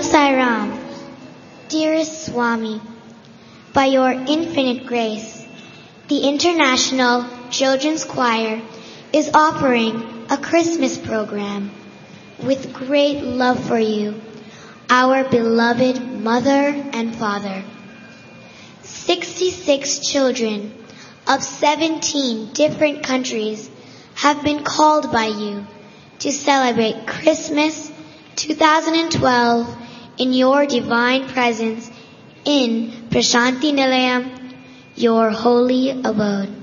Sai Ram. Dearest Swami, by your infinite grace, the International Children's Choir is offering a Christmas program with great love for you, our beloved mother and father. 66 children of 17 different countries have been called by you to celebrate Christmas 2012 in your divine presence in Prashanti Nilayam, your holy abode.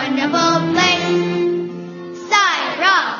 wonderful place. Cyril!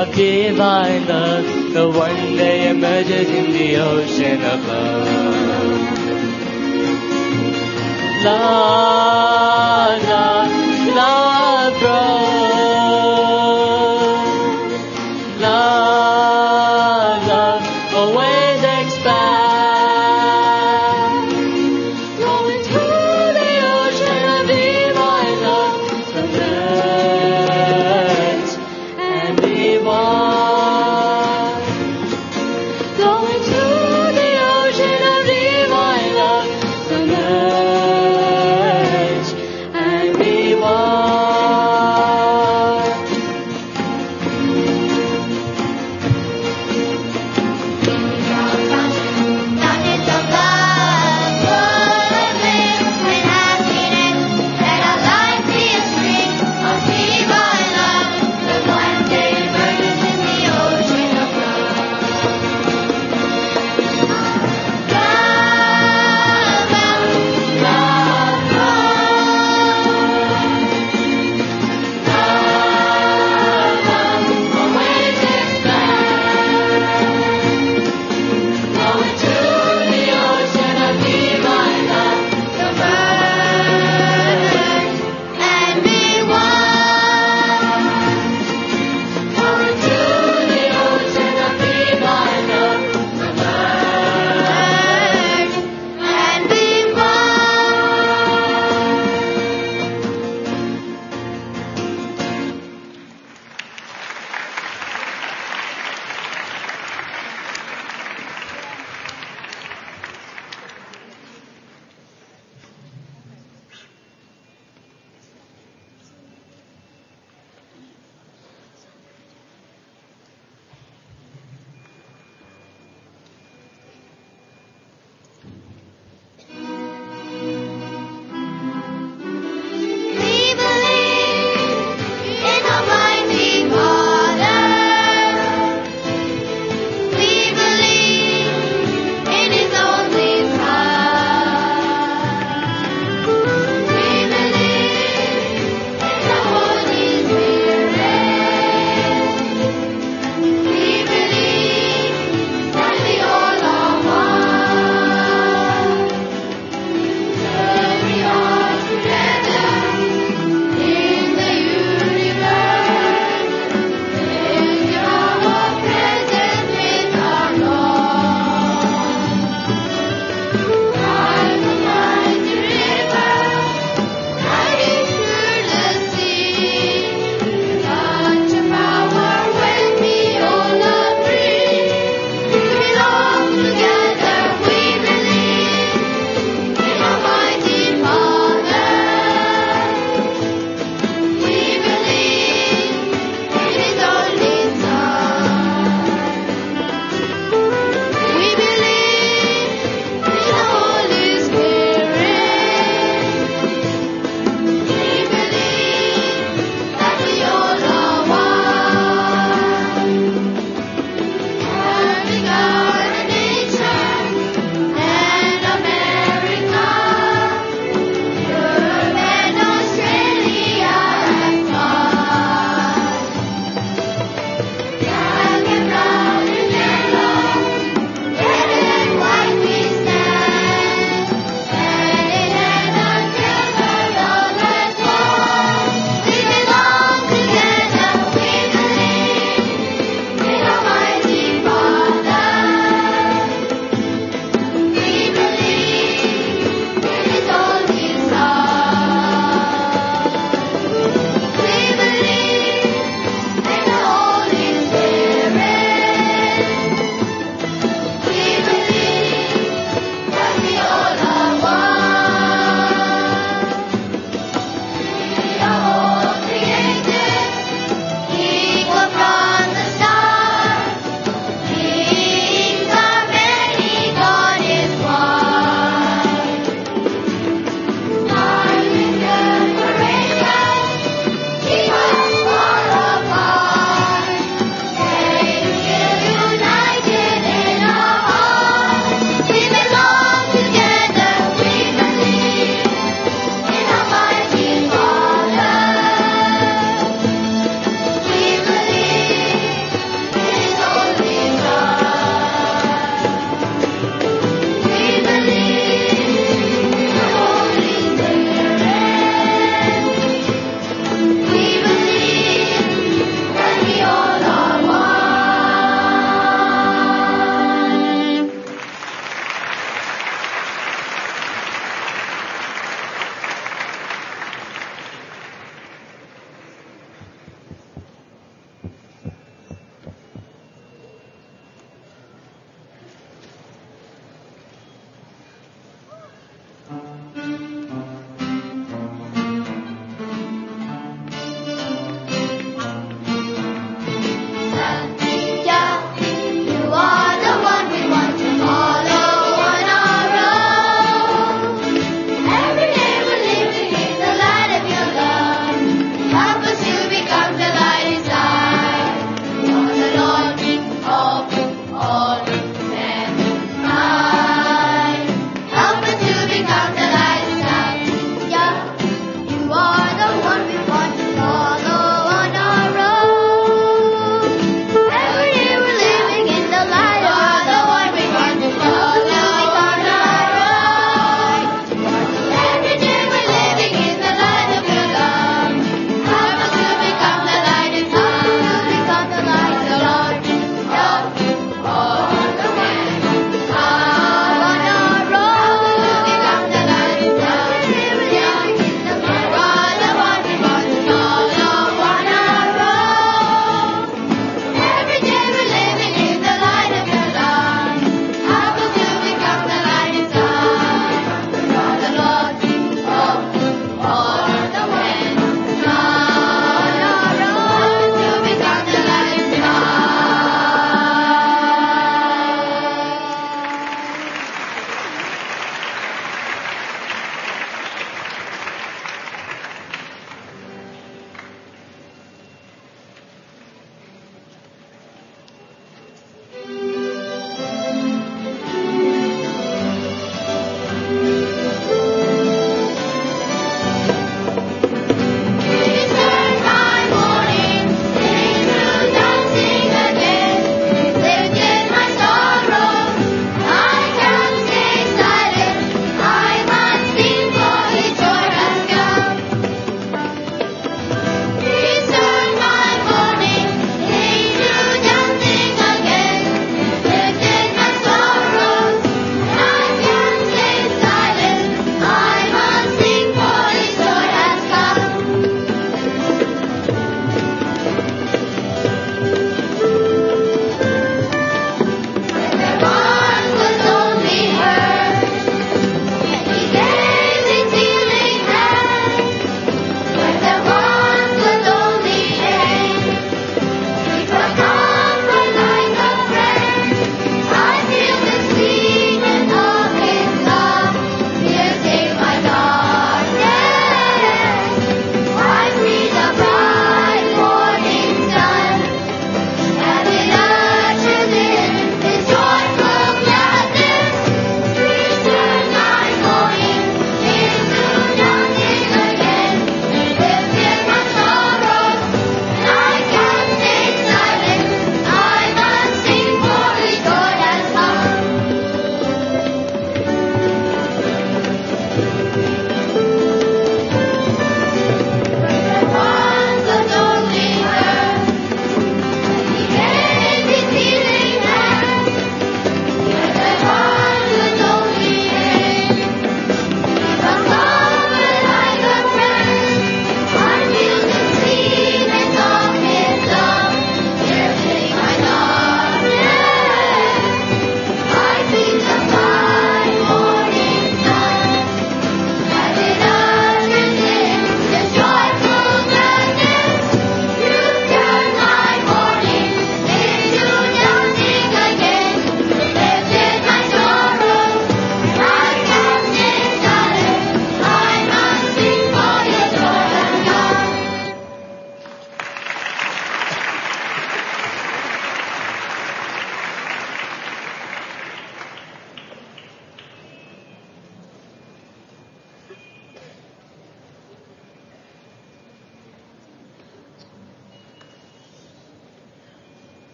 of divine love, that one day emerges in the ocean of love. Love, love, love grows. Love, love always expands. Going through the ocean of divine love, submerge and be one. Going through the ocean of divine love, submerge and be one.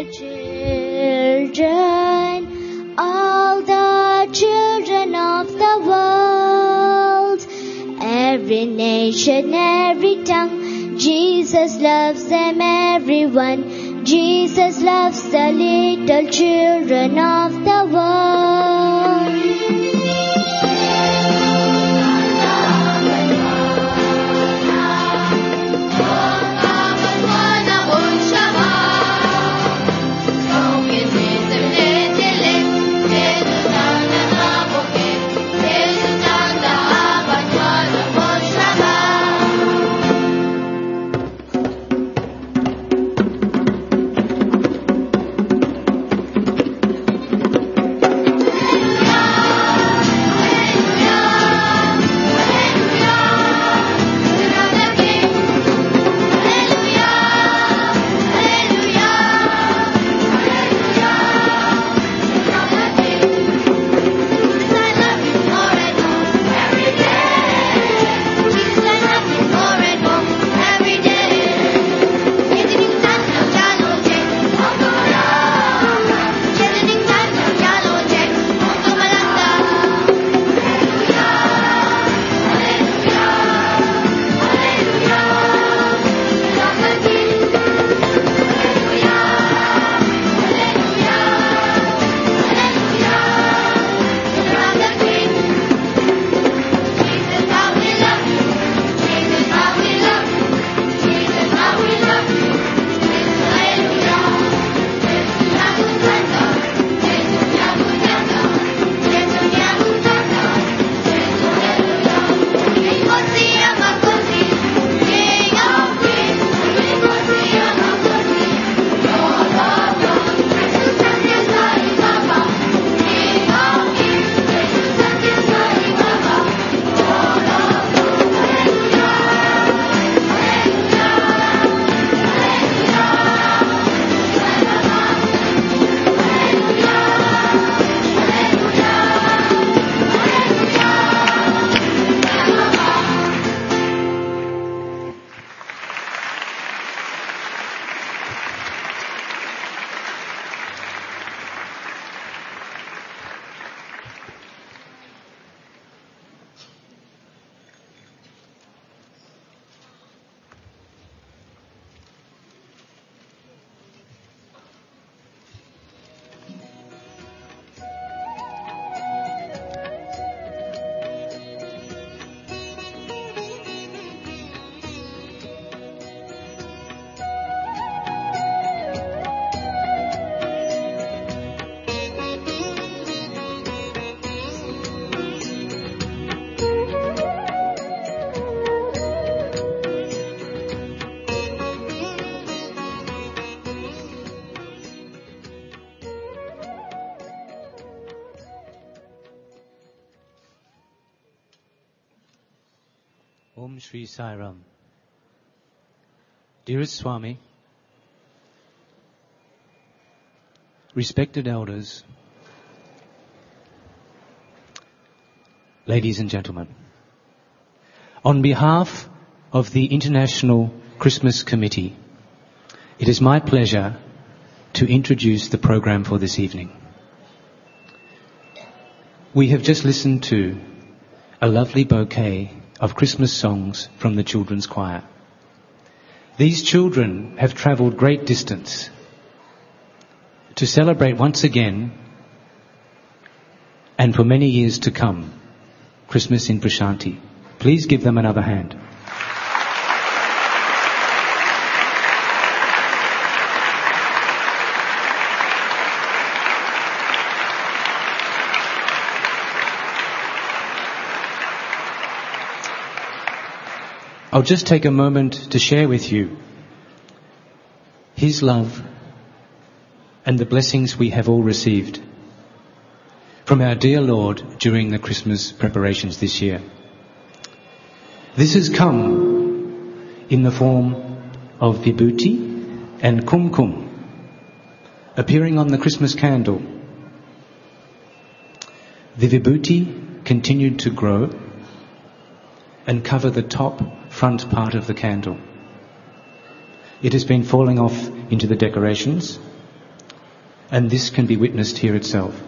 children, all the children of the world, every nation, every tongue, Jesus loves them, everyone. Jesus loves the little children of the world. Om Shri Sai Ram. Dearest Swami, respected elders, ladies and gentlemen, on behalf of the International Christmas Committee, it is my pleasure to introduce the program for this evening. We have just listened to a lovely bouquet of Christmas songs from the children's choir. These children have travelled great distance to celebrate once again, and for many years to come, Christmas in Prashanti. Please give them another hand. I'll just take a moment to share with you His love and the blessings we have all received from our dear Lord during the Christmas preparations this year. This has come in the form of vibhuti and kumkum appearing on the Christmas candle. The vibhuti continued to grow and cover the top front part of the candle. It has been falling off into the decorations, and this can be witnessed here itself.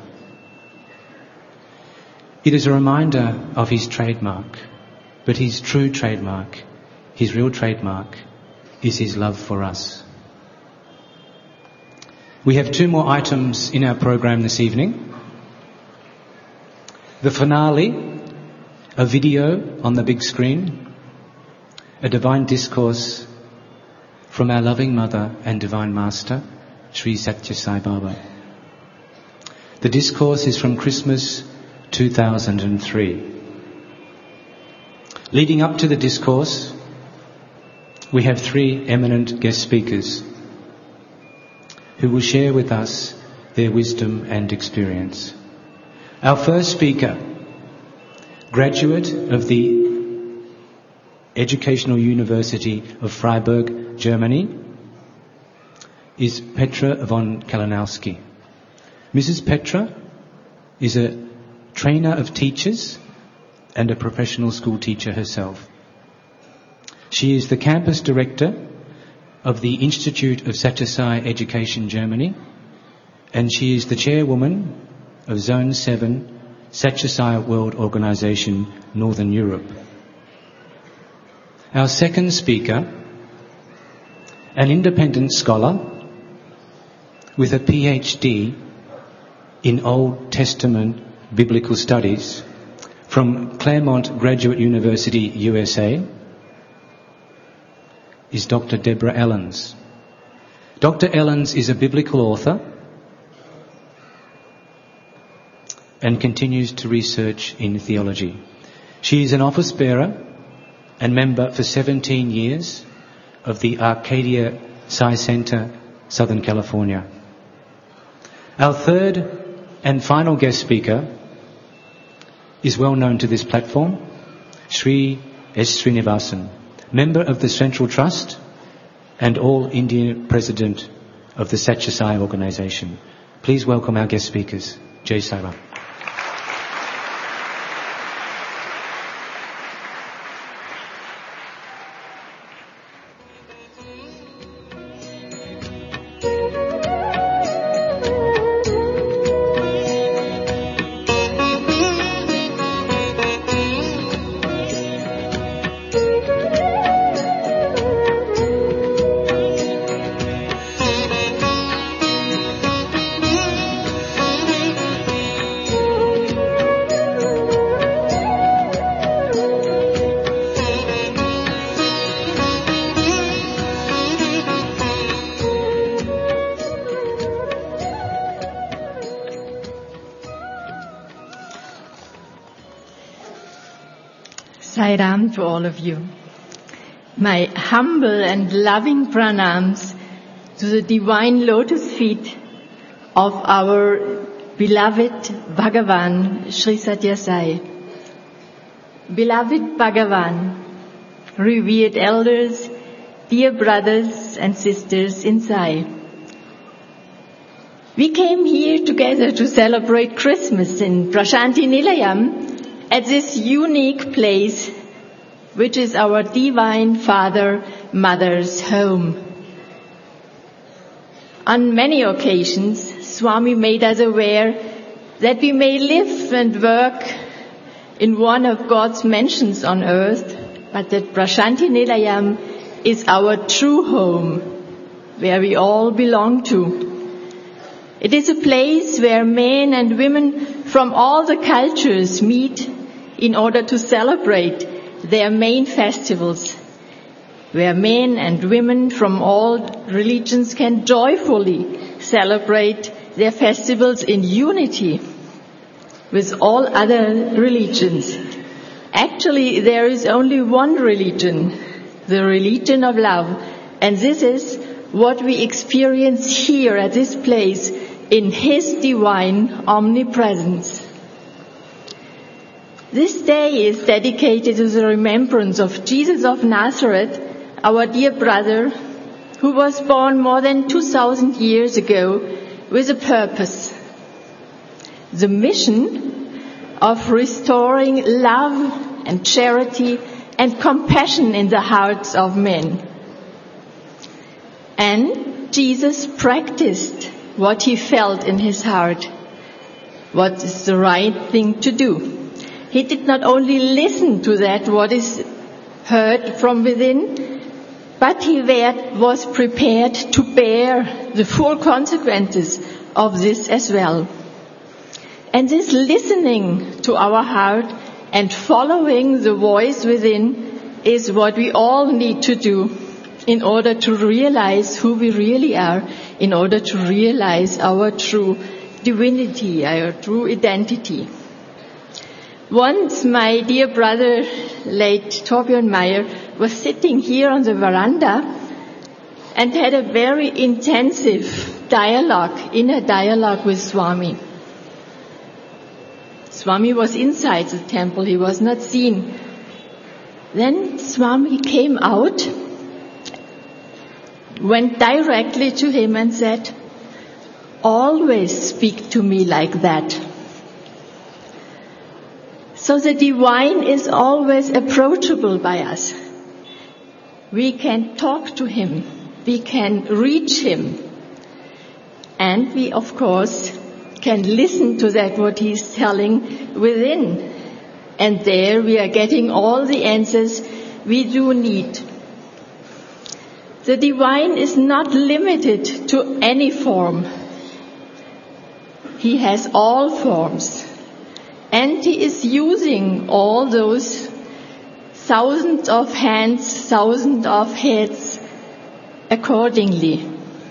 It is a reminder of his trademark, but his true trademark, his real trademark, is his love for us. We have 2 more items in our program this evening. The finale, a video on the big screen, a divine discourse from our loving Mother and Divine Master, Sri Satya Sai Baba. The discourse is from Christmas 2003. Leading up to the discourse, we have 3 eminent guest speakers who will share with us their wisdom and experience. Our first speaker, graduate of the Educational University of Freiburg, Germany, is Petra von Kalinowski. Mrs. Petra is a trainer of teachers and a professional school teacher herself. She is the campus director of the Institute of Satya Sai Education Germany, and she is the chairwoman of Zone 7 Satya Sai World Organization Northern Europe. Our second speaker, an independent scholar with a PhD in Old Testament Biblical Studies from Claremont Graduate University, USA, is Dr. Deborah Ellens. Dr. Ellens is a biblical author and continues to research in theology. She is an office bearer and member for 17 years of the Arcadia Sai Center, Southern California. Our third and final guest speaker is well known to this platform, Sri S. Srinivasan, member of the Central Trust and All India President of the Satya Sai Organization. Please welcome our guest speakers. Jai Sai Ram. Sai Ram to all of you. My humble and loving pranams to the divine lotus feet of our beloved Bhagavan, Sri Satya Sai. Beloved Bhagavan, revered elders, dear brothers and sisters in Sai. We came here together to celebrate Christmas in Prashanti Nilayam at this unique place, which is our Divine Father, Mother's home. On many occasions, Swami made us aware that we may live and work in one of God's mansions on earth, but that Prashanti Nilayam is our true home, where we all belong to. It is a place where men and women from all the cultures meet in order to celebrate their main festivals, where men and women from all religions can joyfully celebrate their festivals in unity with all other religions. Actually, there is only one religion, the religion of love, and this is what we experience here at this place in His divine omnipresence. This day is dedicated to the remembrance of Jesus of Nazareth, our dear brother, who was born more than 2,000 years ago with a purpose. The mission of restoring love and charity and compassion in the hearts of men. And Jesus practiced what he felt in his heart, what is the right thing to do. He did not only listen to that, what is heard from within, but he was prepared to bear the full consequences of this as well. And this listening to our heart and following the voice within is what we all need to do in order to realize who we really are, in order to realize our true divinity, our true identity. Once my dear brother, late Torbjörn Meyer, was sitting here on the veranda and had a very intensive dialogue, inner dialogue with Swami. Swami was inside the temple, he was not seen. Then Swami came out, went directly to him and said, "Always speak to me like that." So the divine is always approachable by us. We can talk to him, we can reach him, and we of course can listen to that what he's telling within. And there we are getting all the answers we do need. The divine is not limited to any form. He has all forms. And he is using all those thousands of hands, thousands of heads accordingly.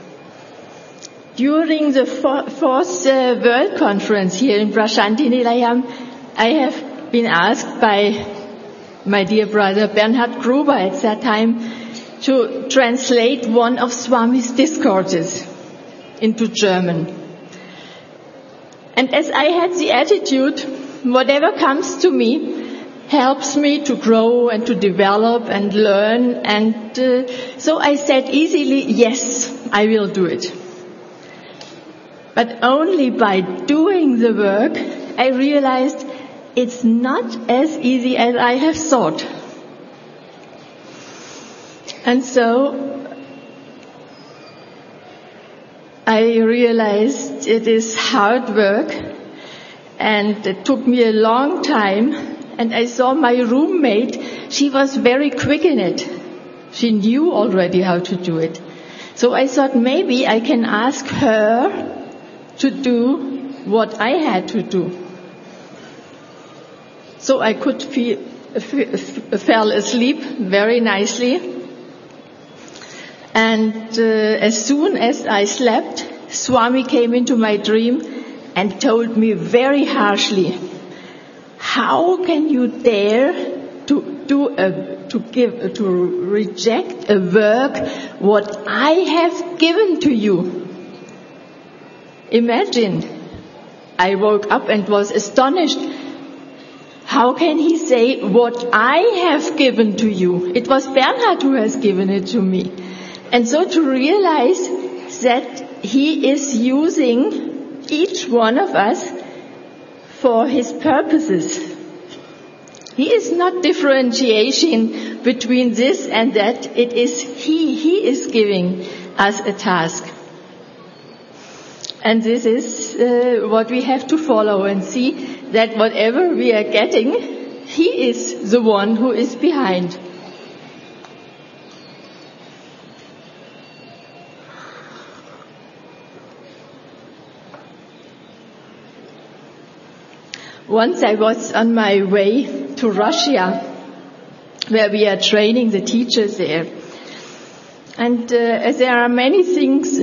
During the fourth World Conference here in Prashanthi Nilayam, I have been asked by my dear brother Bernhard Gruber at that time to translate one of Swami's discourses into German. And as I had the attitude, whatever comes to me helps me to grow and to develop and learn, and so I said easily, yes, I will do it. But only by doing the work, I realized it's not as easy as I have thought. And so I realized it is hard work, and it took me a long time. And I saw my roommate, she was very quick in it. She knew already how to do it. So I thought maybe I can ask her to do what I had to do. So I could fell asleep very nicely. And as soon as I slept, Swami came into my dream and told me very harshly, "How can you dare to reject a work what I have given to you?" Imagine, I woke up and was astonished. How can he say, "What I have given to you"? It was Bernhard who has given it to me. And so to realize that he is using each one of us for his purposes. He is not differentiation between this and that. It is he is giving us a task. And this is what we have to follow and see that whatever we are getting, he is the one who is behind. Once I was on my way to Russia, where we are training the teachers there. And as there are many things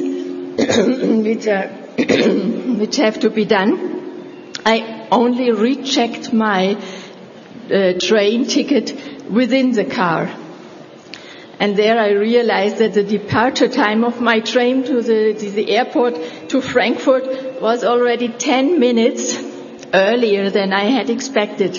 which have to be done, I only rechecked my train ticket within the car. And there I realized that the departure time of my train to the airport to Frankfurt was already 10 minutes earlier than I had expected.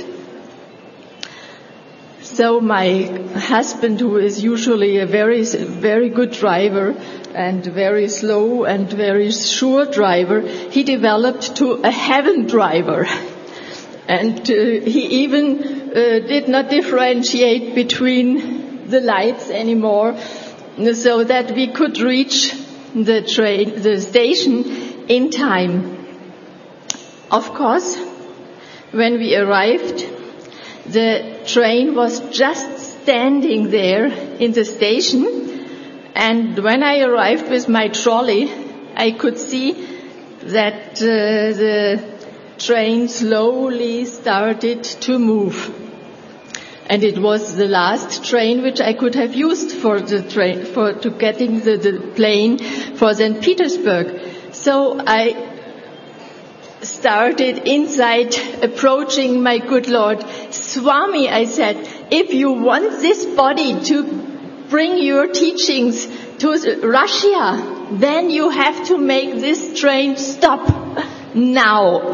So my husband, who is usually a very, very good driver and very slow and very sure driver, he developed to a heaven driver. And he even did not differentiate between the lights anymore, so that we could reach the station in time. Of course, when we arrived, the train was just standing there in the station, and when I arrived with my trolley, I could see that the train slowly started to move. And it was the last train which I could have used for the train, to getting the plane for St. Petersburg. So I started inside, approaching my good Lord. Swami, I said, if you want this body to bring your teachings to Russia, then you have to make this train stop now.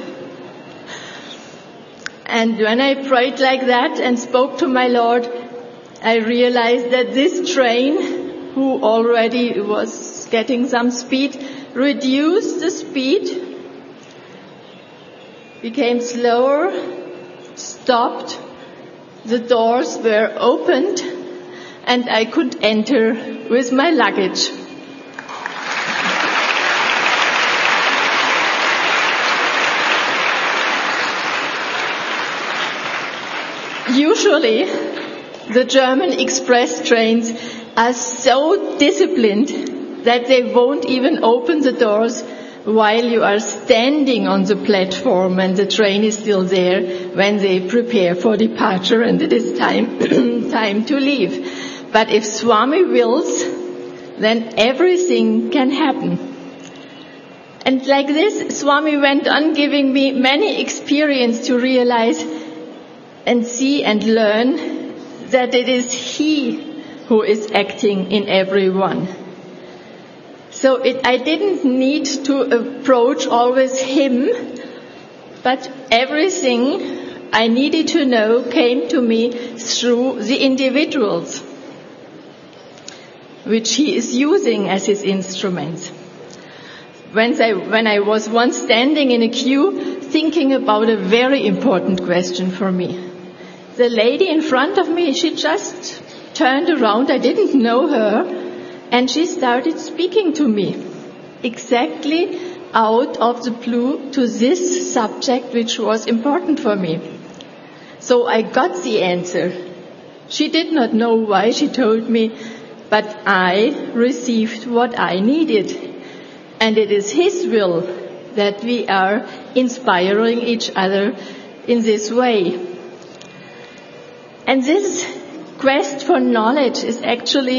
And when I prayed like that and spoke to my Lord, I realized that this train, who already was getting some speed, reduced the speed, became slower, stopped, the doors were opened, and I could enter with my luggage. Usually, the German express trains are so disciplined that they won't even open the doors while you are standing on the platform and the train is still there when they prepare for departure and it is time to leave. But if Swami wills, then everything can happen. And like this, Swami went on giving me many experiences to realize and see and learn that it is He who is acting in everyone. So I didn't need to approach always Him, but everything I needed to know came to me through the individuals, which He is using as His instruments. When I was once standing in a queue thinking about a very important question for me, the lady in front of me, she just turned around, I didn't know her, and she started speaking to me, exactly out of the blue to this subject which was important for me. So I got the answer. She did not know why she told me, but I received what I needed. And it is His will that we are inspiring each other in this way. And this quest for knowledge is actually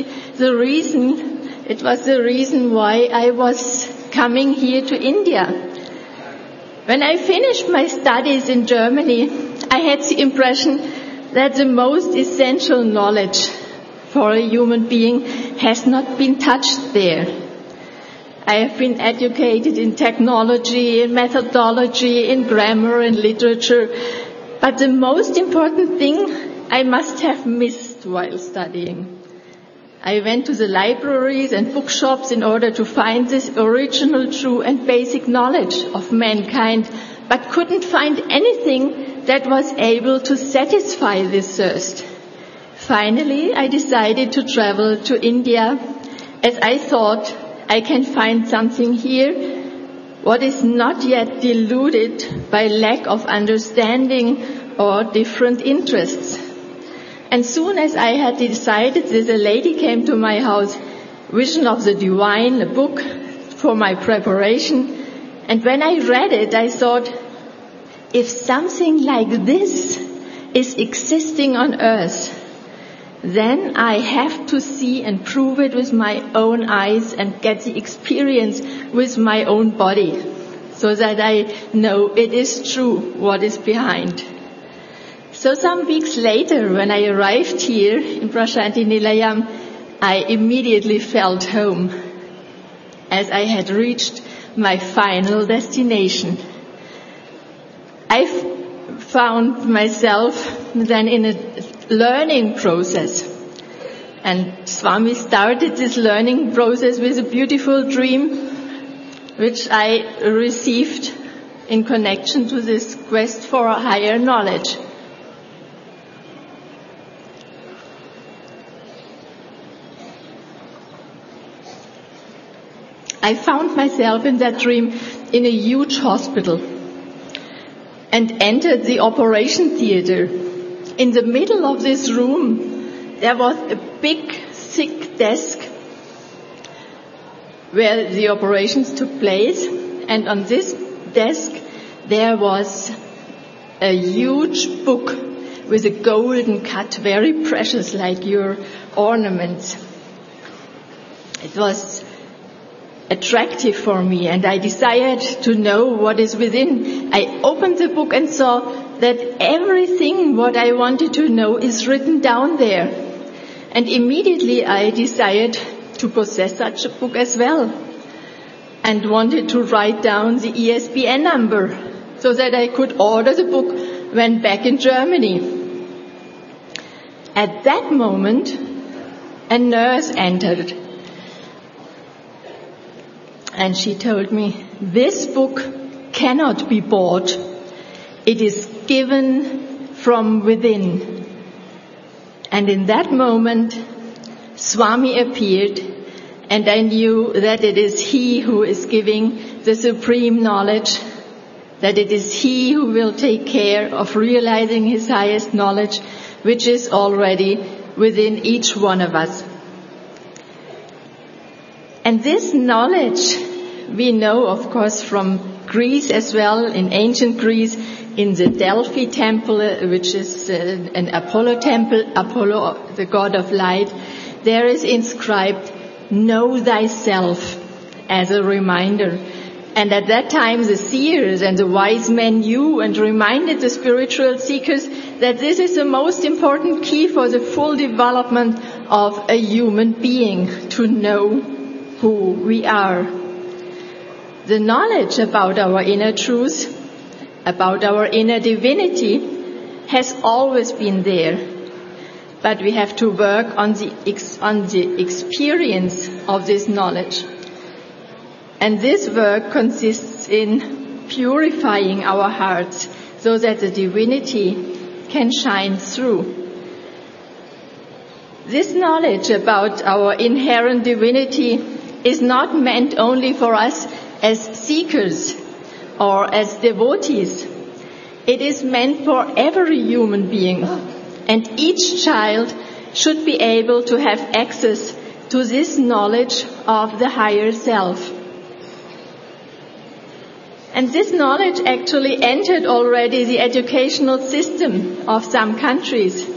it was the reason why I was coming here to India. When I finished my studies in Germany, I had the impression that the most essential knowledge for a human being has not been touched there. I have been educated in technology, in methodology, in grammar and literature, but the most important thing I must have missed while studying. I went to the libraries and bookshops in order to find this original, true and basic knowledge of mankind, but couldn't find anything that was able to satisfy this thirst. Finally, I decided to travel to India, as I thought I can find something here what is not yet diluted by lack of understanding or different interests. And soon as I had decided this, a lady came to my house, Vision of the Divine, a book for my preparation. And when I read it, I thought, if something like this is existing on earth, then I have to see and prove it with my own eyes and get the experience with my own body, so that I know it is true what is behind. So some weeks later, when I arrived here in Prashanthi Nilayam, I immediately felt home, as I had reached my final destination. I found myself then in a learning process. And Swami started this learning process with a beautiful dream, which I received in connection to this quest for higher knowledge. I found myself in that dream in a huge hospital and entered the operation theater. In the middle of this room, there was a big, thick desk where the operations took place, and on this desk there was a huge book with a golden cut, very precious, like your ornaments. It was attractive for me, and I desired to know what is within. I opened the book and saw that everything what I wanted to know is written down there. And immediately I desired to possess such a book as well, and wanted to write down the ISBN number so that I could order the book when back in Germany. At that moment, a nurse entered, and she told me, "This book cannot be bought. It is given from within." And in that moment, Swami appeared, and I knew that it is he who is giving the supreme knowledge, that it is he who will take care of realizing his highest knowledge, which is already within each one of us. And this knowledge we know, of course, from Greece as well, in ancient Greece, in the Delphi temple, which is an Apollo temple, Apollo, the god of light, there is inscribed, "Know thyself," as a reminder. And at that time, the seers and the wise men knew and reminded the spiritual seekers that this is the most important key for the full development of a human being, to know who we are. The knowledge about our inner truth, about our inner divinity, has always been there. But we have to work on the experience of this knowledge. And this work consists in purifying our hearts so that the divinity can shine through. This knowledge about our inherent divinity is not meant only for us as seekers or as devotees. It is meant for every human being, and each child should be able to have access to this knowledge of the higher self. And this knowledge actually entered already the educational system of some countries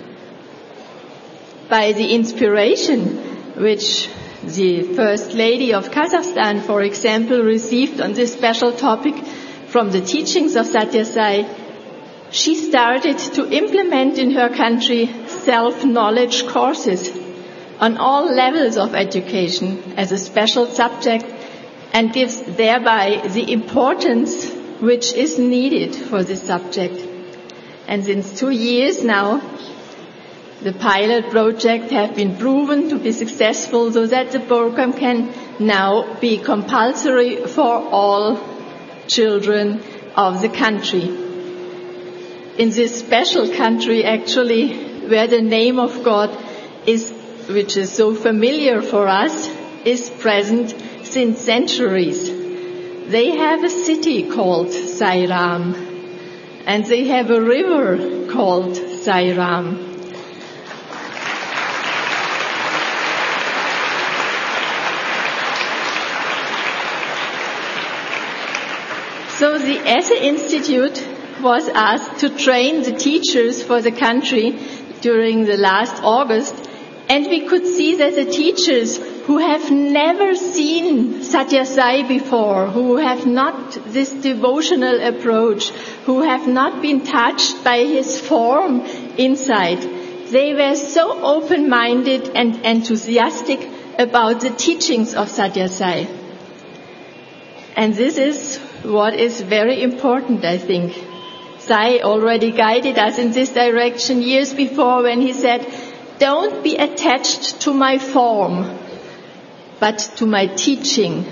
by the inspiration which the First Lady of Kazakhstan, for example, received on this special topic from the teachings of Sathya Sai. She started to implement in her country self-knowledge courses on all levels of education as a special subject, and gives thereby the importance which is needed for this subject. And since 2 years now, the pilot project have been proven to be successful so that the program can now be compulsory for all children of the country. In this special country, actually, where the name of God is, which is so familiar for us, is present since centuries. They have a city called Sairam, and they have a river called Sairam. So the Esse Institute was asked to train the teachers for the country during the last August, and we could see that the teachers who have never seen Sathya Sai before, who have not this devotional approach, who have not been touched by his form inside, they were so open-minded and enthusiastic about the teachings of Sathya Sai. And this is what is very important, I think. Sai already guided us in this direction years before when he said, "Don't be attached to my form, but to my teaching."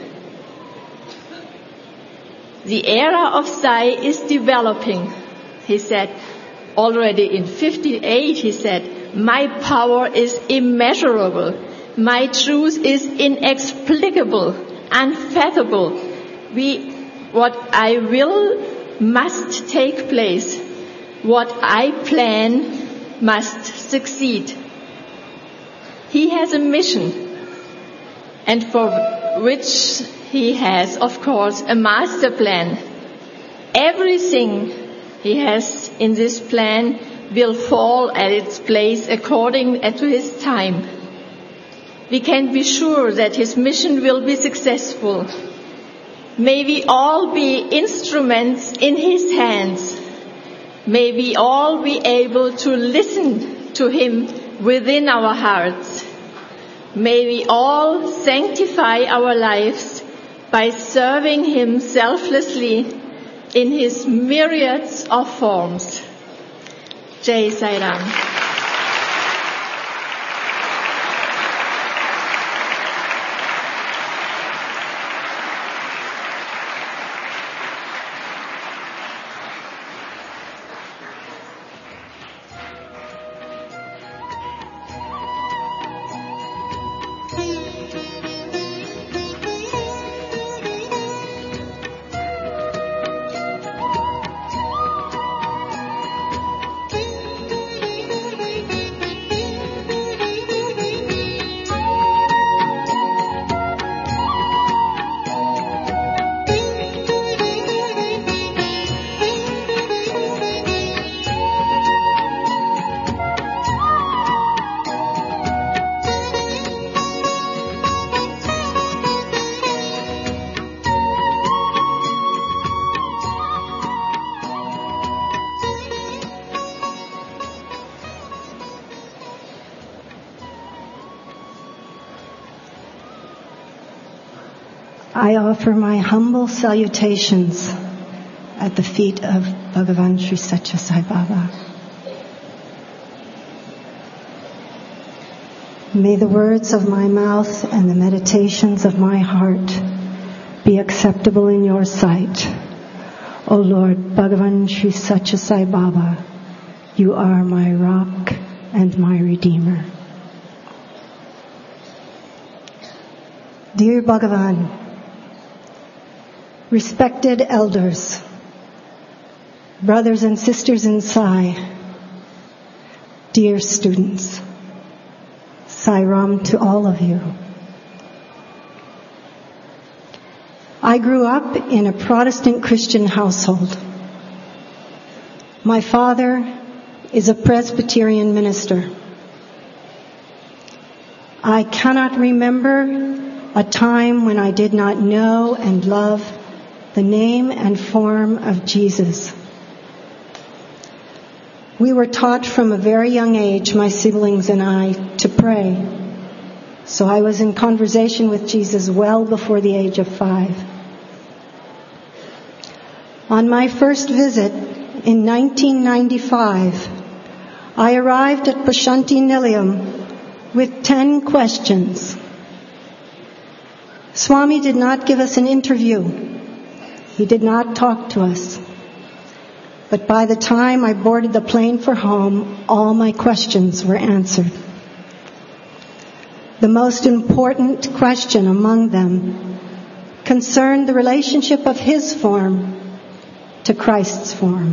The era of Sai is developing. He said, already in 58, he said, "My power is immeasurable. My truth is inexplicable. unfathomable. What I will must take place. What I plan must succeed. He has a mission, and for which he has, of course, a master plan. Everything he has in this plan will fall at its place according to his time. We can be sure that his mission will be successful. May we all be instruments in his hands. May we all be able to listen to him within our hearts. May we all sanctify our lives by serving him selflessly in his myriads of forms. Jai Sai Ram. I offer my humble salutations at the feet of Bhagavan Sri Satya Sai Baba. May the words of my mouth and the meditations of my heart be acceptable in your sight. O Lord Bhagavan Sri Satya Sai Baba, you are my rock and my redeemer. Dear Bhagavan, respected elders, brothers and sisters in Sai, dear students, Sai Ram to all of you. I grew up in a Protestant Christian household. My father is a Presbyterian minister. I cannot remember a time when I did not know and love the name and form of Jesus. We were taught from a very young age, my siblings and I, to pray. So I was in conversation with Jesus well before the age of 5. On my first visit in 1995, I arrived at Prashanti Nilayam with 10 questions. Swami did not give us an interview. He did not talk to us. But by the time I boarded the plane for home, all my questions were answered. The most important question among them concerned the relationship of his form to Christ's form.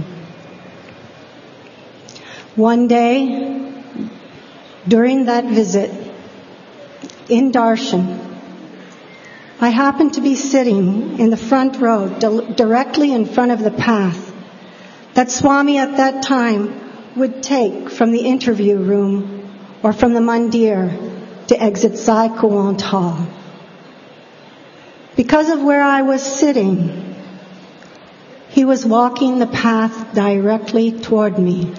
One day, during that visit, in Darshan, I happened to be sitting in the front row, directly in front of the path that Swami at that time would take from the interview room or from the mandir to exit Sai Kuant Hall. Because of where I was sitting, he was walking the path directly toward me.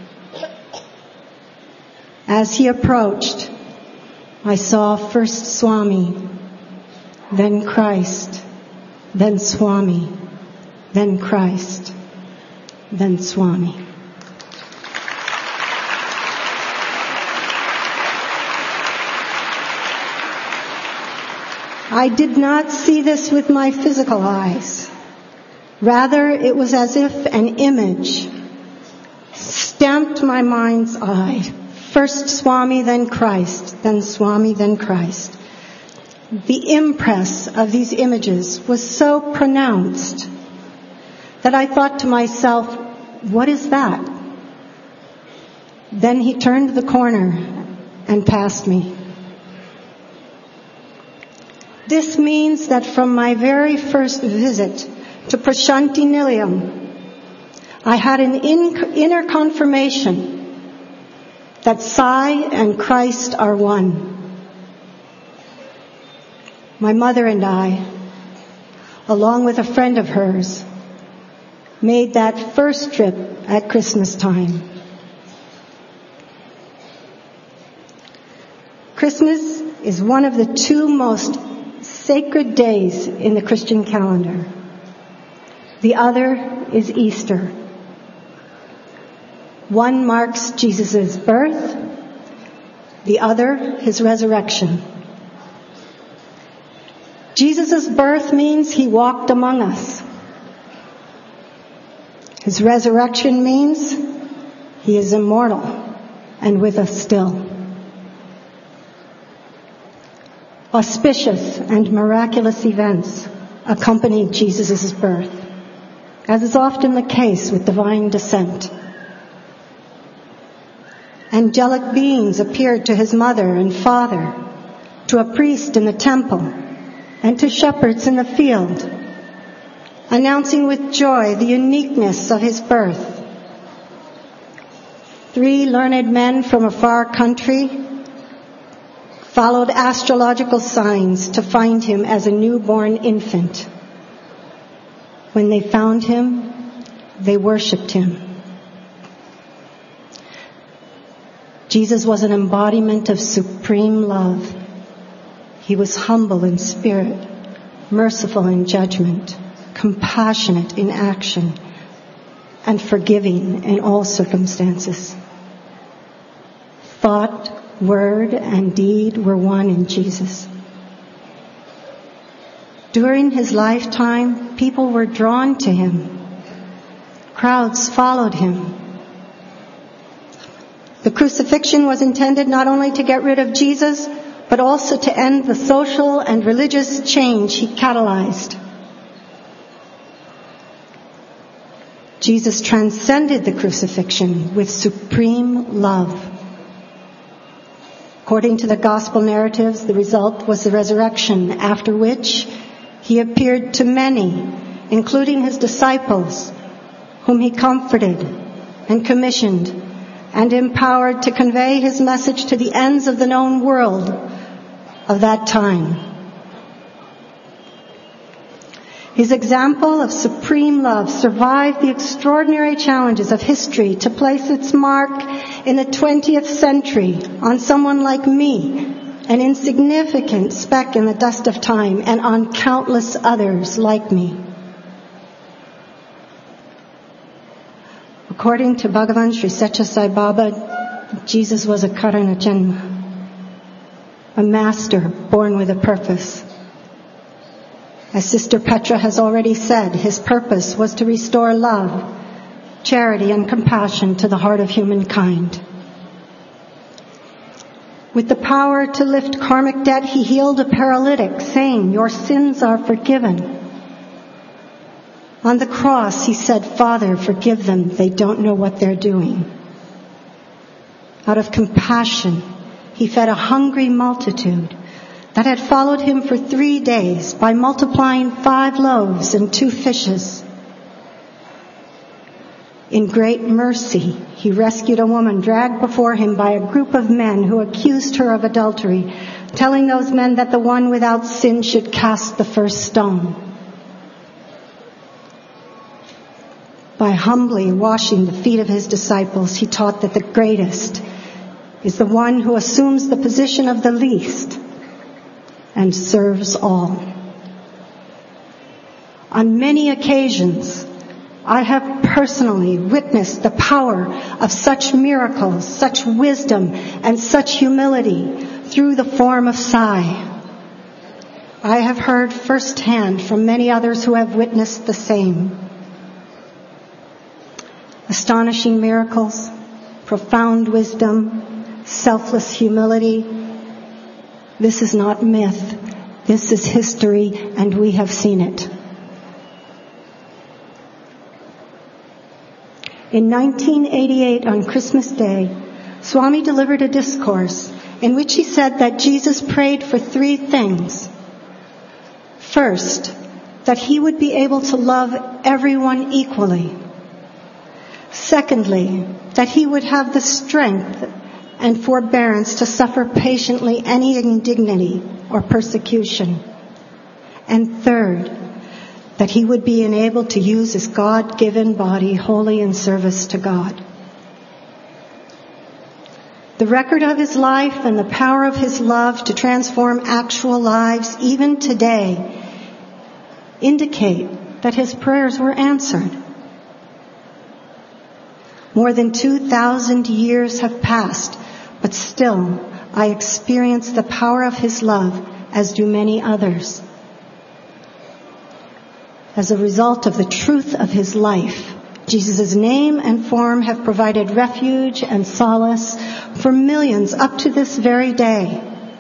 As he approached, I saw first Swami, then Christ, then Swami, then Christ, then Swami. I did not see this with my physical eyes. Rather, it was as if an image stamped my mind's eye. First Swami, then Christ, then Swami, then Christ. the impress of these images was so pronounced that I thought to myself, what is that? Then he turned the corner and passed me. This means that from my very first visit to Prashanti Nilayam, I had an inner confirmation that Sai and Christ are one. My mother and I, along with a friend of hers, made that first trip at Christmas time. Christmas is one of the two most sacred days in the Christian calendar. The other is Easter. One marks Jesus' birth, the other his resurrection. Jesus' birth means he walked among us. His resurrection means he is immortal and with us still. Auspicious and miraculous events accompanied Jesus' birth, as is often the case with divine descent. Angelic beings appeared to his mother and father, to a priest in the temple, and to shepherds in the field, announcing with joy the uniqueness of his birth. 3 learned men from a far country followed astrological signs to find him as a newborn infant. When they found him, they worshipped him. Jesus was an embodiment of supreme love. He was humble in spirit, merciful in judgment, compassionate in action, and forgiving in all circumstances. Thought, word, and deed were one in Jesus. During his lifetime, people were drawn to him. Crowds followed him. The crucifixion was intended not only to get rid of Jesus, but also to end the social and religious change he catalyzed. Jesus transcended the crucifixion with supreme love. According to the gospel narratives, the result was the resurrection, after which he appeared to many, including his disciples, whom he comforted and commissioned and empowered to convey his message to the ends of the known world of that time. His example of supreme love survived the extraordinary challenges of history to place its mark in the 20th century on someone like me, an insignificant speck in the dust of time, and on countless others like me. According to Bhagavan Sri Satya Sai Baba, Jesus was a Karana Janma, a master born with a purpose. As Sister Petra has already said, his purpose was to restore love, charity, and compassion to the heart of humankind. With the power to lift karmic debt, he healed a paralytic, saying, "Your sins are forgiven." On the cross, he said, "Father, forgive them. They don't know what they're doing." Out of compassion, he fed a hungry multitude that had followed him for 3 days by multiplying 5 loaves and 2 fishes. In great mercy, he rescued a woman dragged before him by a group of men who accused her of adultery, telling those men that the one without sin should cast the first stone. By humbly washing the feet of his disciples, he taught that the greatest is the one who assumes the position of the least and serves all. On many occasions, I have personally witnessed the power of such miracles, such wisdom, and such humility through the form of Sai. I have heard firsthand from many others who have witnessed the same. Astonishing miracles, profound wisdom, selfless humility. This is not myth. This is history, and we have seen it. In 1988, on Christmas Day, Swami delivered a discourse in which he said that Jesus prayed for 3 things. First, that he would be able to love everyone equally. Secondly, that he would have the strength and forbearance to suffer patiently any indignity or persecution. And third, that he would be enabled to use his God-given body wholly in service to God. The record of his life and the power of his love to transform actual lives, even today, indicate that his prayers were answered. More than 2,000 years have passed, but still I experience the power of his love, as do many others. As a result of the truth of his life, Jesus' name and form have provided refuge and solace for millions up to this very day.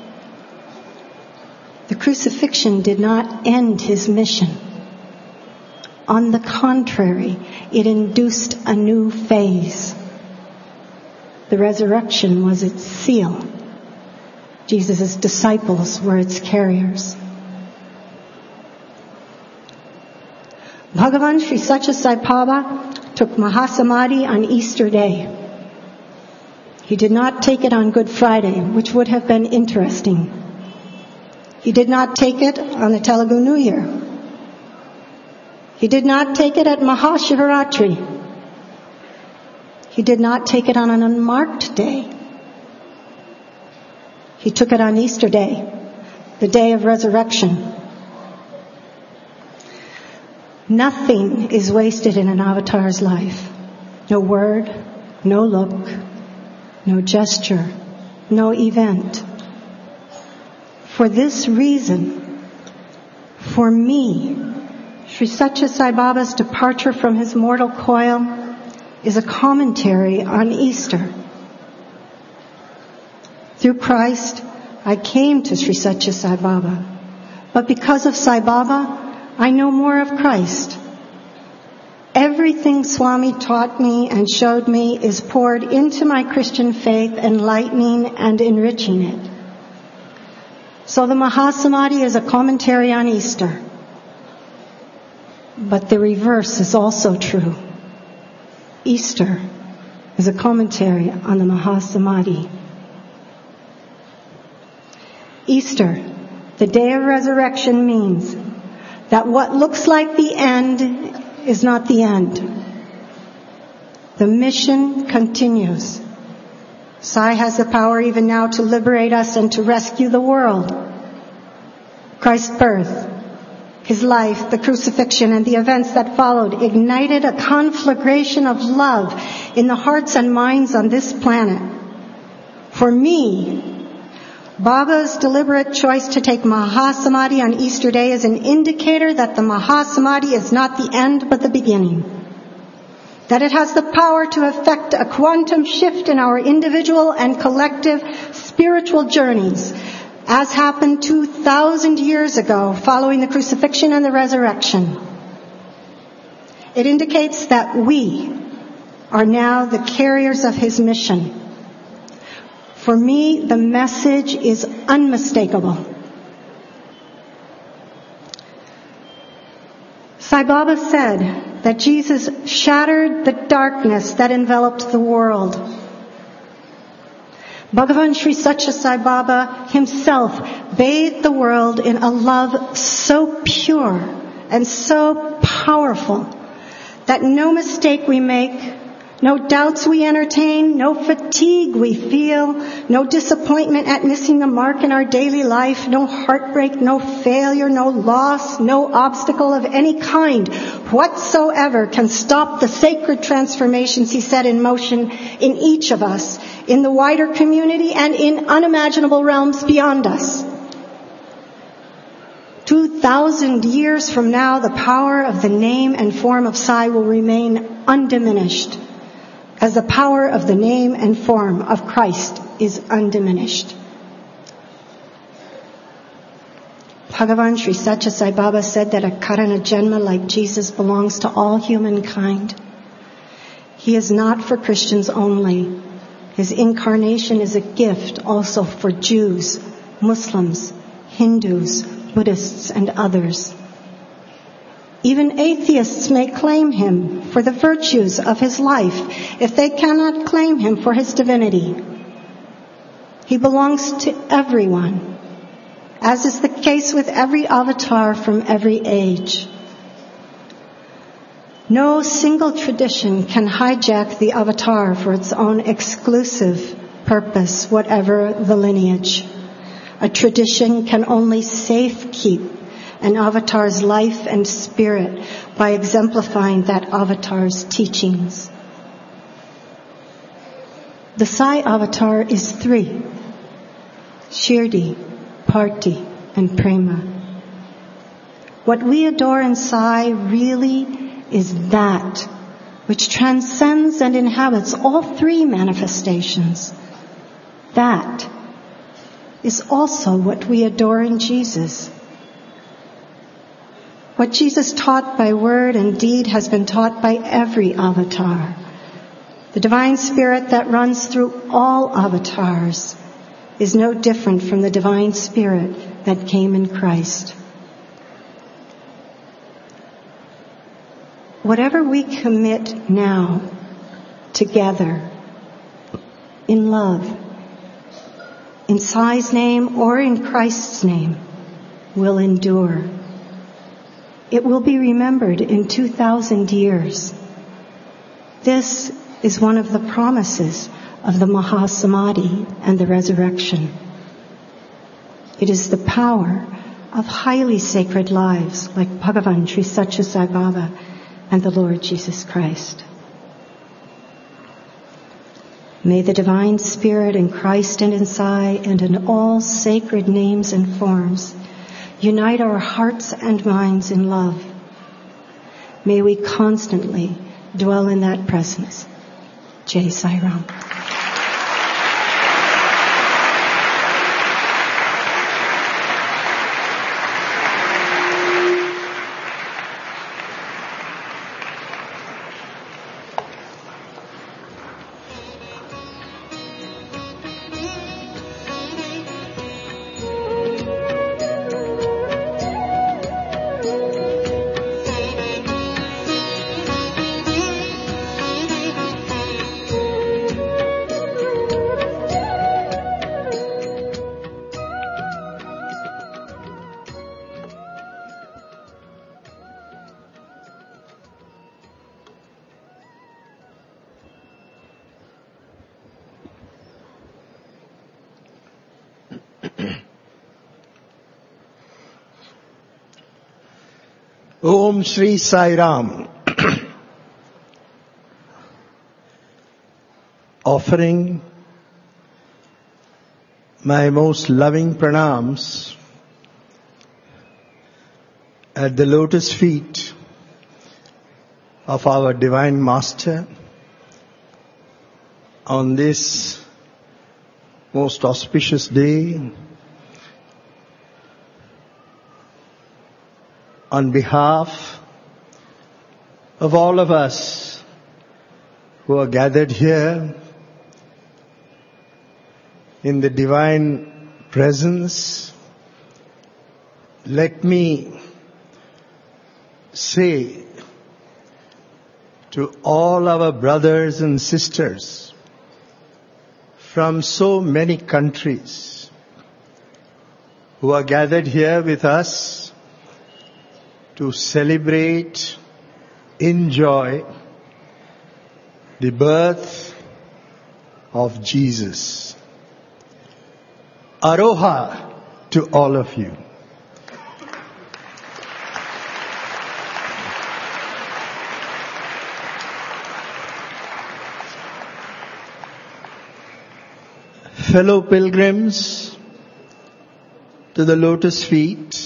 The crucifixion did not end his mission. On the contrary, it induced a new phase. The resurrection was its seal. Jesus' disciples were its carriers. Bhagavan Sri Satya Sai Baba took Mahasamadhi on Easter Day. He did not take it on Good Friday, which would have been interesting. He did not take it on the Telugu New Year. He did not take it at Mahashivaratri. He did not take it on an unmarked day. He took it on Easter Day, the day of resurrection. Nothing is wasted in an avatar's life. No word, no look, no gesture, no event. For this reason, for me, Sri Satya Sai Baba's departure from his mortal coil is a commentary on Easter. Through Christ, I came to Sri Satya Sai Baba. But because of Sai Baba, I know more of Christ. Everything Swami taught me and showed me is poured into my Christian faith, enlightening and enriching it. So the Mahasamadhi is a commentary on Easter. But the reverse is also true. Easter is a commentary on the Mahasamadhi. Easter, the day of resurrection, means that what looks like the end is not the end. The mission continues. Sai has the power even now to liberate us and to rescue the world. Christ's birth, his life, the crucifixion, and the events that followed ignited a conflagration of love in the hearts and minds on this planet. For me, Baba's deliberate choice to take Mahasamadhi on Easter Day is an indicator that the Mahasamadhi is not the end but the beginning. That it has the power to effect a quantum shift in our individual and collective spiritual journeys, as happened 2,000 years ago following the crucifixion and the resurrection. It indicates that we are now the carriers of his mission. For me, the message is unmistakable. Sai Baba said that Jesus shattered the darkness that enveloped the world. Bhagavan Sri Satya Sai Baba himself bathed the world in a love so pure and so powerful that no mistake we make, no doubts we entertain, no fatigue we feel, no disappointment at missing the mark in our daily life, no heartbreak, no failure, no loss, no obstacle of any kind whatsoever can stop the sacred transformations he set in motion in each of us, in the wider community, and in unimaginable realms beyond us. 2,000 years from now, the power of the name and form of Sai will remain undiminished, as the power of the name and form of Christ is undiminished. Bhagavan Sri Satya Sai Baba said that a Karana Janma like Jesus belongs to all humankind. He is not for Christians only. His incarnation is a gift also for Jews, Muslims, Hindus, Buddhists, and others. Even atheists may claim him for the virtues of his life if they cannot claim him for his divinity. He belongs to everyone, as is the case with every avatar from every age. No single tradition can hijack the avatar for its own exclusive purpose, whatever the lineage. A tradition can only safekeep an avatar's life and spirit by exemplifying that avatar's teachings. The Sai avatar is three: Shirdi, Parti, and Prema. What we adore in Sai really is that which transcends and inhabits all three manifestations. That is also what we adore in Jesus. What Jesus taught by word and deed has been taught by every avatar. The divine spirit that runs through all avatars is no different from the divine spirit that came in Christ. Whatever we commit now, together, in love, in Sai's name or in Christ's name, will endure. It will be remembered in 2,000 years. This is one of the promises of the Mahasamadhi and the resurrection. It is the power of highly sacred lives like Bhagavan Sri Satya Sai Baba and the Lord Jesus Christ. May the divine spirit in Christ and in Sai and in all sacred names and forms unite our hearts and minds in love. May we constantly dwell in that presence. Jai Sai Ram. Om Shri Sai Ram. Offering my most loving pranams at the lotus feet of our Divine Master on this most auspicious day. On behalf of all of us who are gathered here in the divine presence, let me say to all our brothers and sisters from so many countries who are gathered here with us to celebrate, enjoy the birth of Jesus. Aroha to all of you. Fellow pilgrims to the lotus feet,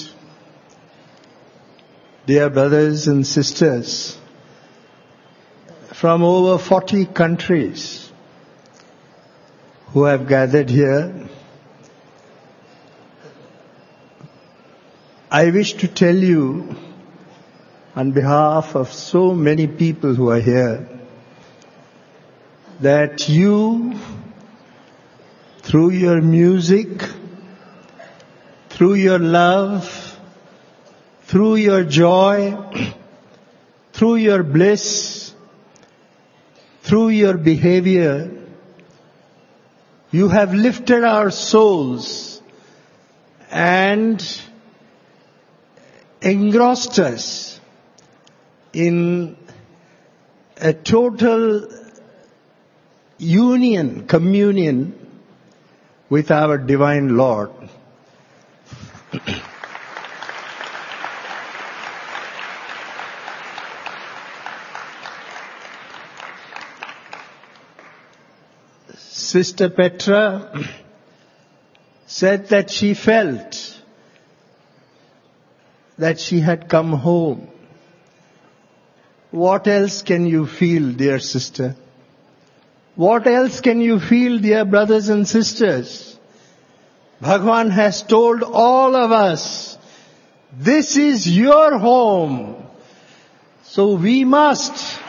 dear brothers and sisters from over 40 countries who have gathered here, I wish to tell you on behalf of so many people who are here that you, through your music, through your love, through your joy, through your bliss, through your behavior, you have lifted our souls and engrossed us in a total communion with our divine Lord. Sister Petra said that she felt that she had come home. What else can you feel, dear sister? What else can you feel, dear brothers and sisters? Bhagavan has told all of us, this is your home. So we must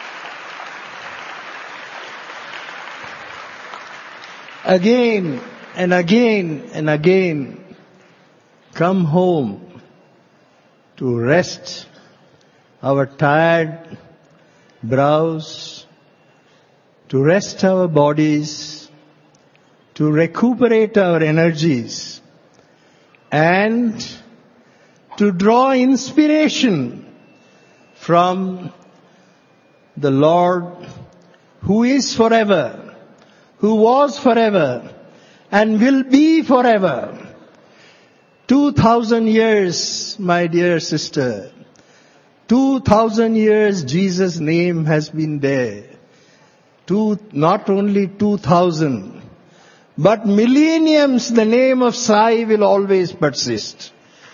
again and again and again come home to rest our tired brows, to rest our bodies, to recuperate our energies, and to draw inspiration from the Lord who is forever, who was forever, and will be forever. 2,000 years, my dear sister, 2,000 years Jesus' name has been there. Not only 2,000, but millenniums the name of Sai will always persist.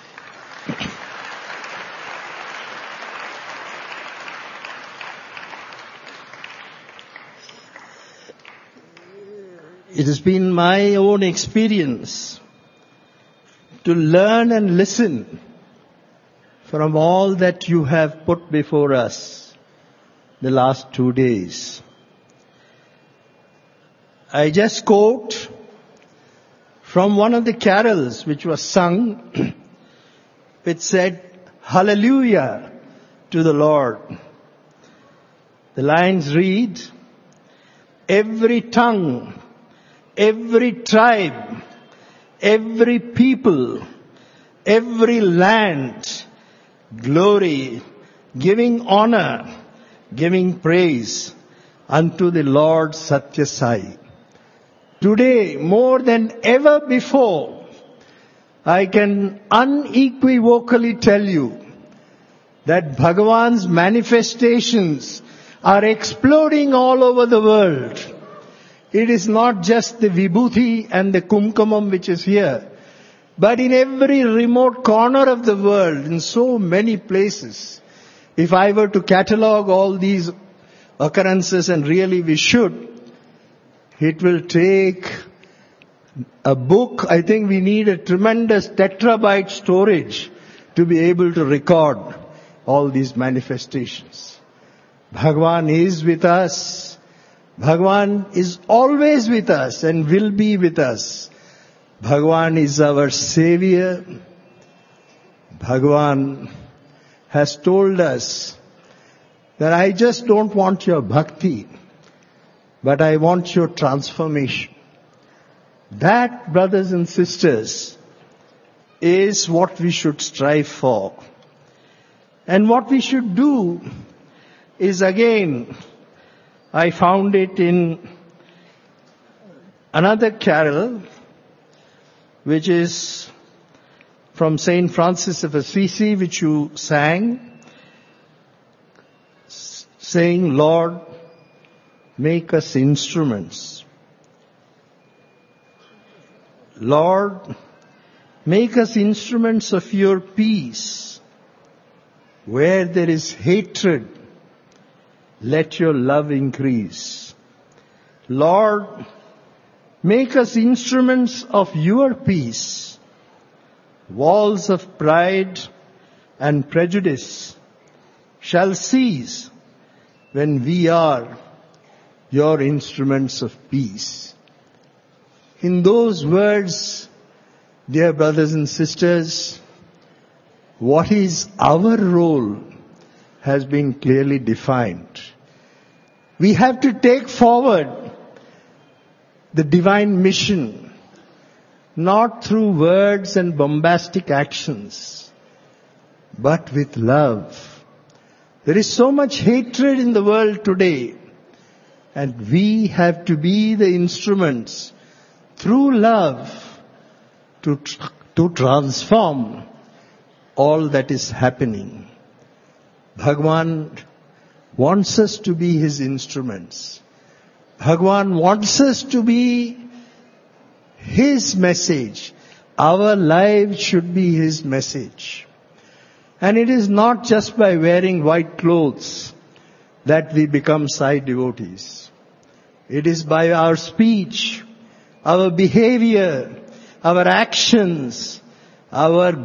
It has been my own experience to learn and listen from all that you have put before us the last 2 days. I just quote from one of the carols which was sung, which said, Hallelujah to the Lord. The lines read, every tongue, every tribe, every people, every land, glory, giving honor, giving praise unto the Lord Satya Sai. Today, more than ever before, I can unequivocally tell you that Bhagavan's manifestations are exploding all over the world. It is not just the Vibhuti and the Kumkumam which is here, but in every remote corner of the world, in so many places. If I were to catalogue all these occurrences, and really we should, it will take a book. I think we need a tremendous terabyte storage to be able to record all these manifestations. Bhagavan is with us. Bhagavan is always with us and will be with us. Bhagavan is our Savior. Bhagavan has told us that I just don't want your bhakti, but I want your transformation. That, brothers and sisters, is what we should strive for. And what we should do is, again, I found it in another carol, which is from Saint Francis of Assisi, which you sang, saying, Lord, make us instruments. Lord, make us instruments of your peace. Where there is hatred, let your love increase. Lord, make us instruments of your peace. walls of pride and prejudice shall cease when we are your instruments of peace. In those words, dear brothers and sisters, what is our role has been clearly defined. We have to take forward the divine mission, not through words and bombastic actions, but with love. There is so much hatred in the world today, and we have to be the instruments through love to transform all that is happening. Bhagavan wants us to be his instruments. Bhagavan wants us to be his message. Our lives should be his message. And it is not just by wearing white clothes that we become Sai devotees. It is by our speech, our behavior, our actions, our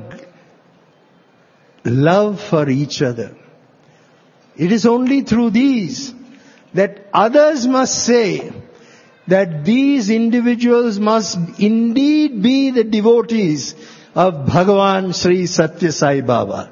love for each other. It is only through these that others must say that these individuals must indeed be the devotees of Bhagavan Sri Satya Sai Baba.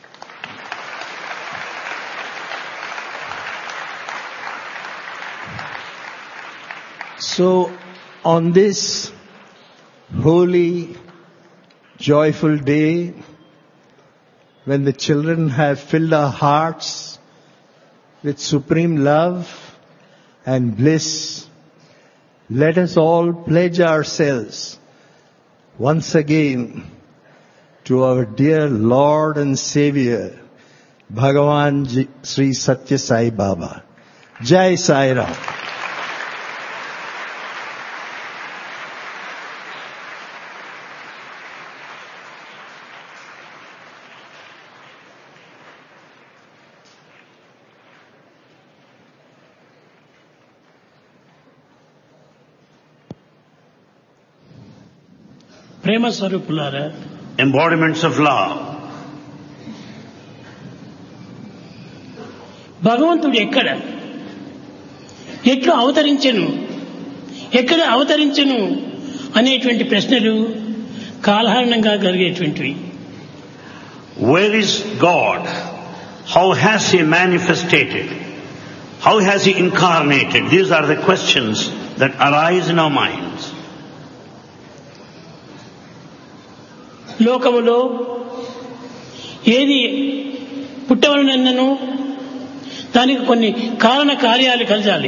So, on this holy, joyful day, when the children have filled our hearts with supreme love and bliss, let us all pledge ourselves once again to our dear Lord and Savior, Bhagavan Sri Satya Sai Baba. Jai Sai Ram. ప్రేమ స్వరూపులారా, embodiments of love. భగవంతుడు ఎట్లా అవతరించెను, ఎక్కడ అవతరించెను అనేటువంటి ప్రశ్నలు కాలహరణంగా కలిగేటువంటివి. Where is God? How has he manifested? How has he incarnated? These are the questions that arise in our minds. లోకములో ఏది పుట్టవలనన్నను దానికి కొన్ని కారణ కార్యాలు కలగాలి.